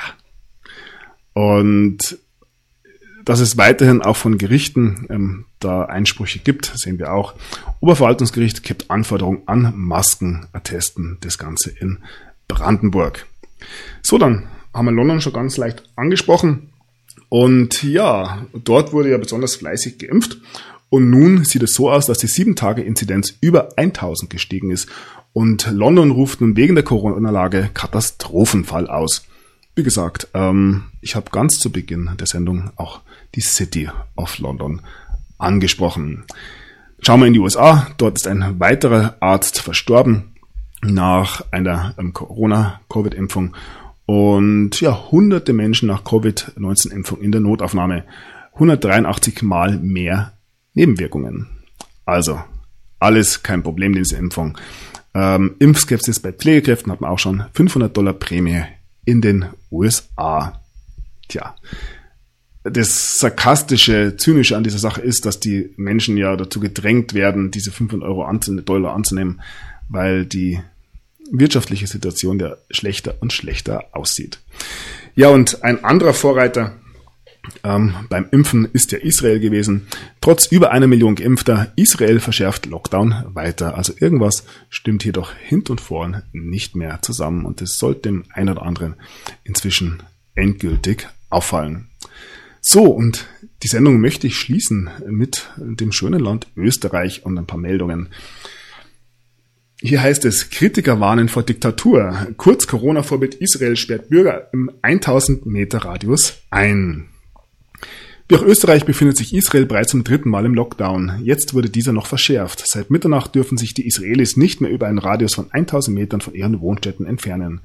Und dass es weiterhin auch von Gerichten da Einsprüche gibt, sehen wir auch. Oberverwaltungsgericht kippt Anforderungen an Maskenattesten, das Ganze in Brandenburg. So, dann haben wir London schon ganz leicht angesprochen. Und ja, dort wurde ja besonders fleißig geimpft. Und nun sieht es so aus, dass die 7-Tage-Inzidenz über 1000 gestiegen ist. Und London ruft nun wegen der Corona-Lage Katastrophenfall aus. Wie gesagt, ich habe ganz zu Beginn der Sendung auch die City of London angesprochen. Schauen wir in die USA. Dort ist ein weiterer Arzt verstorben nach einer Corona-Covid-Impfung. Und ja, hunderte Menschen nach Covid-19-Impfung in der Notaufnahme. 183 Mal mehr Nebenwirkungen. Also, alles kein Problem, diese Impfung. Impfskepsis bei Pflegekräften hat man auch schon. $500 Prämie in den USA. Tja, das sarkastische, zynische an dieser Sache ist, dass die Menschen ja dazu gedrängt werden, diese $500 anzunehmen, weil die wirtschaftliche Situation ja schlechter und schlechter aussieht. Ja, und ein anderer Vorreiter beim Impfen ist ja Israel gewesen. Trotz über 1 Million Geimpfter, Israel verschärft Lockdown weiter. Also irgendwas stimmt hier doch hinten und vorn nicht mehr zusammen und es sollte dem einen oder anderen inzwischen endgültig auffallen. So, und die Sendung möchte ich schließen mit dem schönen Land Österreich und ein paar Meldungen. Hier heißt es, Kritiker warnen vor Diktatur. Kurz Corona-Vorbild Israel sperrt Bürger im 1000 Meter Radius ein. Wie auch Österreich befindet sich Israel bereits zum 3. Mal im Lockdown. Jetzt wurde dieser noch verschärft. Seit Mitternacht dürfen sich die Israelis nicht mehr über einen Radius von 1000 Metern von ihren Wohnstätten entfernen.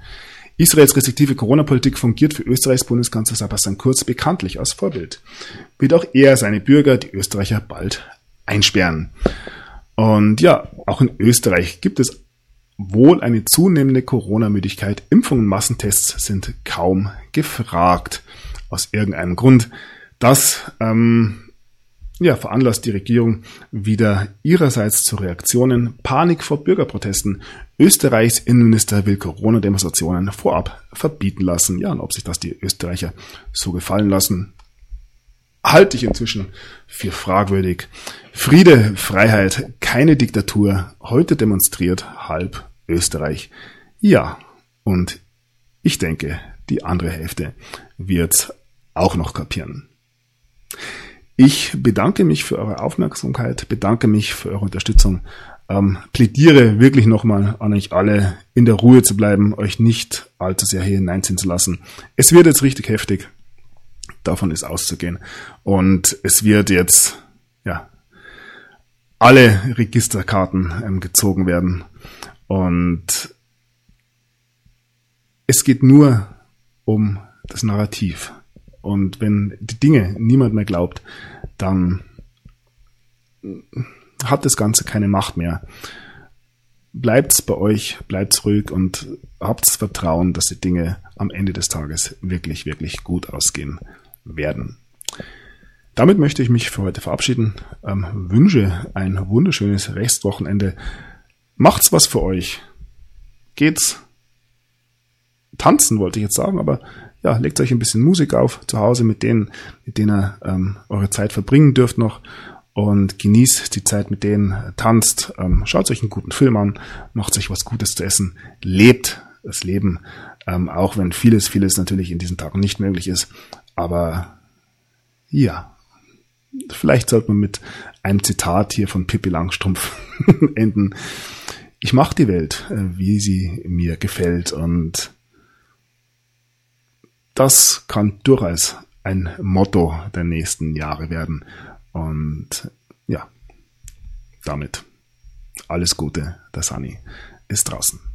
Israels restriktive Corona-Politik fungiert für Österreichs Bundeskanzler Sebastian Kurz bekanntlich als Vorbild. Wird auch er seine Bürger, die Österreicher, bald einsperren. Und ja, auch in Österreich gibt es wohl eine zunehmende Corona-Müdigkeit. Impfungen und Massentests sind kaum gefragt. Aus irgendeinem Grund. Das veranlasst die Regierung wieder ihrerseits zu Reaktionen. Panik vor Bürgerprotesten. Österreichs Innenminister will Corona-Demonstrationen vorab verbieten lassen. Ja, und ob sich das die Österreicher so gefallen lassen, halte ich inzwischen für fragwürdig. Friede, Freiheit, keine Diktatur. Heute demonstriert halb Österreich. Ja, und ich denke, die andere Hälfte wird's auch noch kapieren. Ich bedanke mich für eure Aufmerksamkeit, bedanke mich für eure Unterstützung, plädiere wirklich nochmal an euch alle, in der Ruhe zu bleiben, euch nicht allzu sehr hier hineinziehen zu lassen. Es wird jetzt richtig heftig, davon ist auszugehen. Und es wird jetzt, alle Registerkarten gezogen werden. Und es geht nur um das Narrativ. Und wenn die Dinge niemand mehr glaubt, dann hat das Ganze keine Macht mehr. Bleibt's bei euch, bleibt's ruhig und habt's Vertrauen, dass die Dinge am Ende des Tages wirklich, wirklich gut ausgehen werden. Damit möchte ich mich für heute verabschieden. Wünsche ein wunderschönes Restwochenende. Macht's was für euch. Geht's tanzen, wollte ich jetzt sagen, aber ja, legt euch ein bisschen Musik auf zu Hause, mit denen ihr eure Zeit verbringen dürft noch, und genießt die Zeit, mit denen tanzt, schaut euch einen guten Film an, macht euch was Gutes zu essen, lebt das Leben, auch wenn vieles natürlich in diesen Tagen nicht möglich ist, aber ja, vielleicht sollte man mit einem Zitat hier von Pippi Langstrumpf enden. Ich mache die Welt, wie sie mir gefällt, und das kann durchaus ein Motto der nächsten Jahre werden. Und ja, damit alles Gute. Der Sunny ist draußen.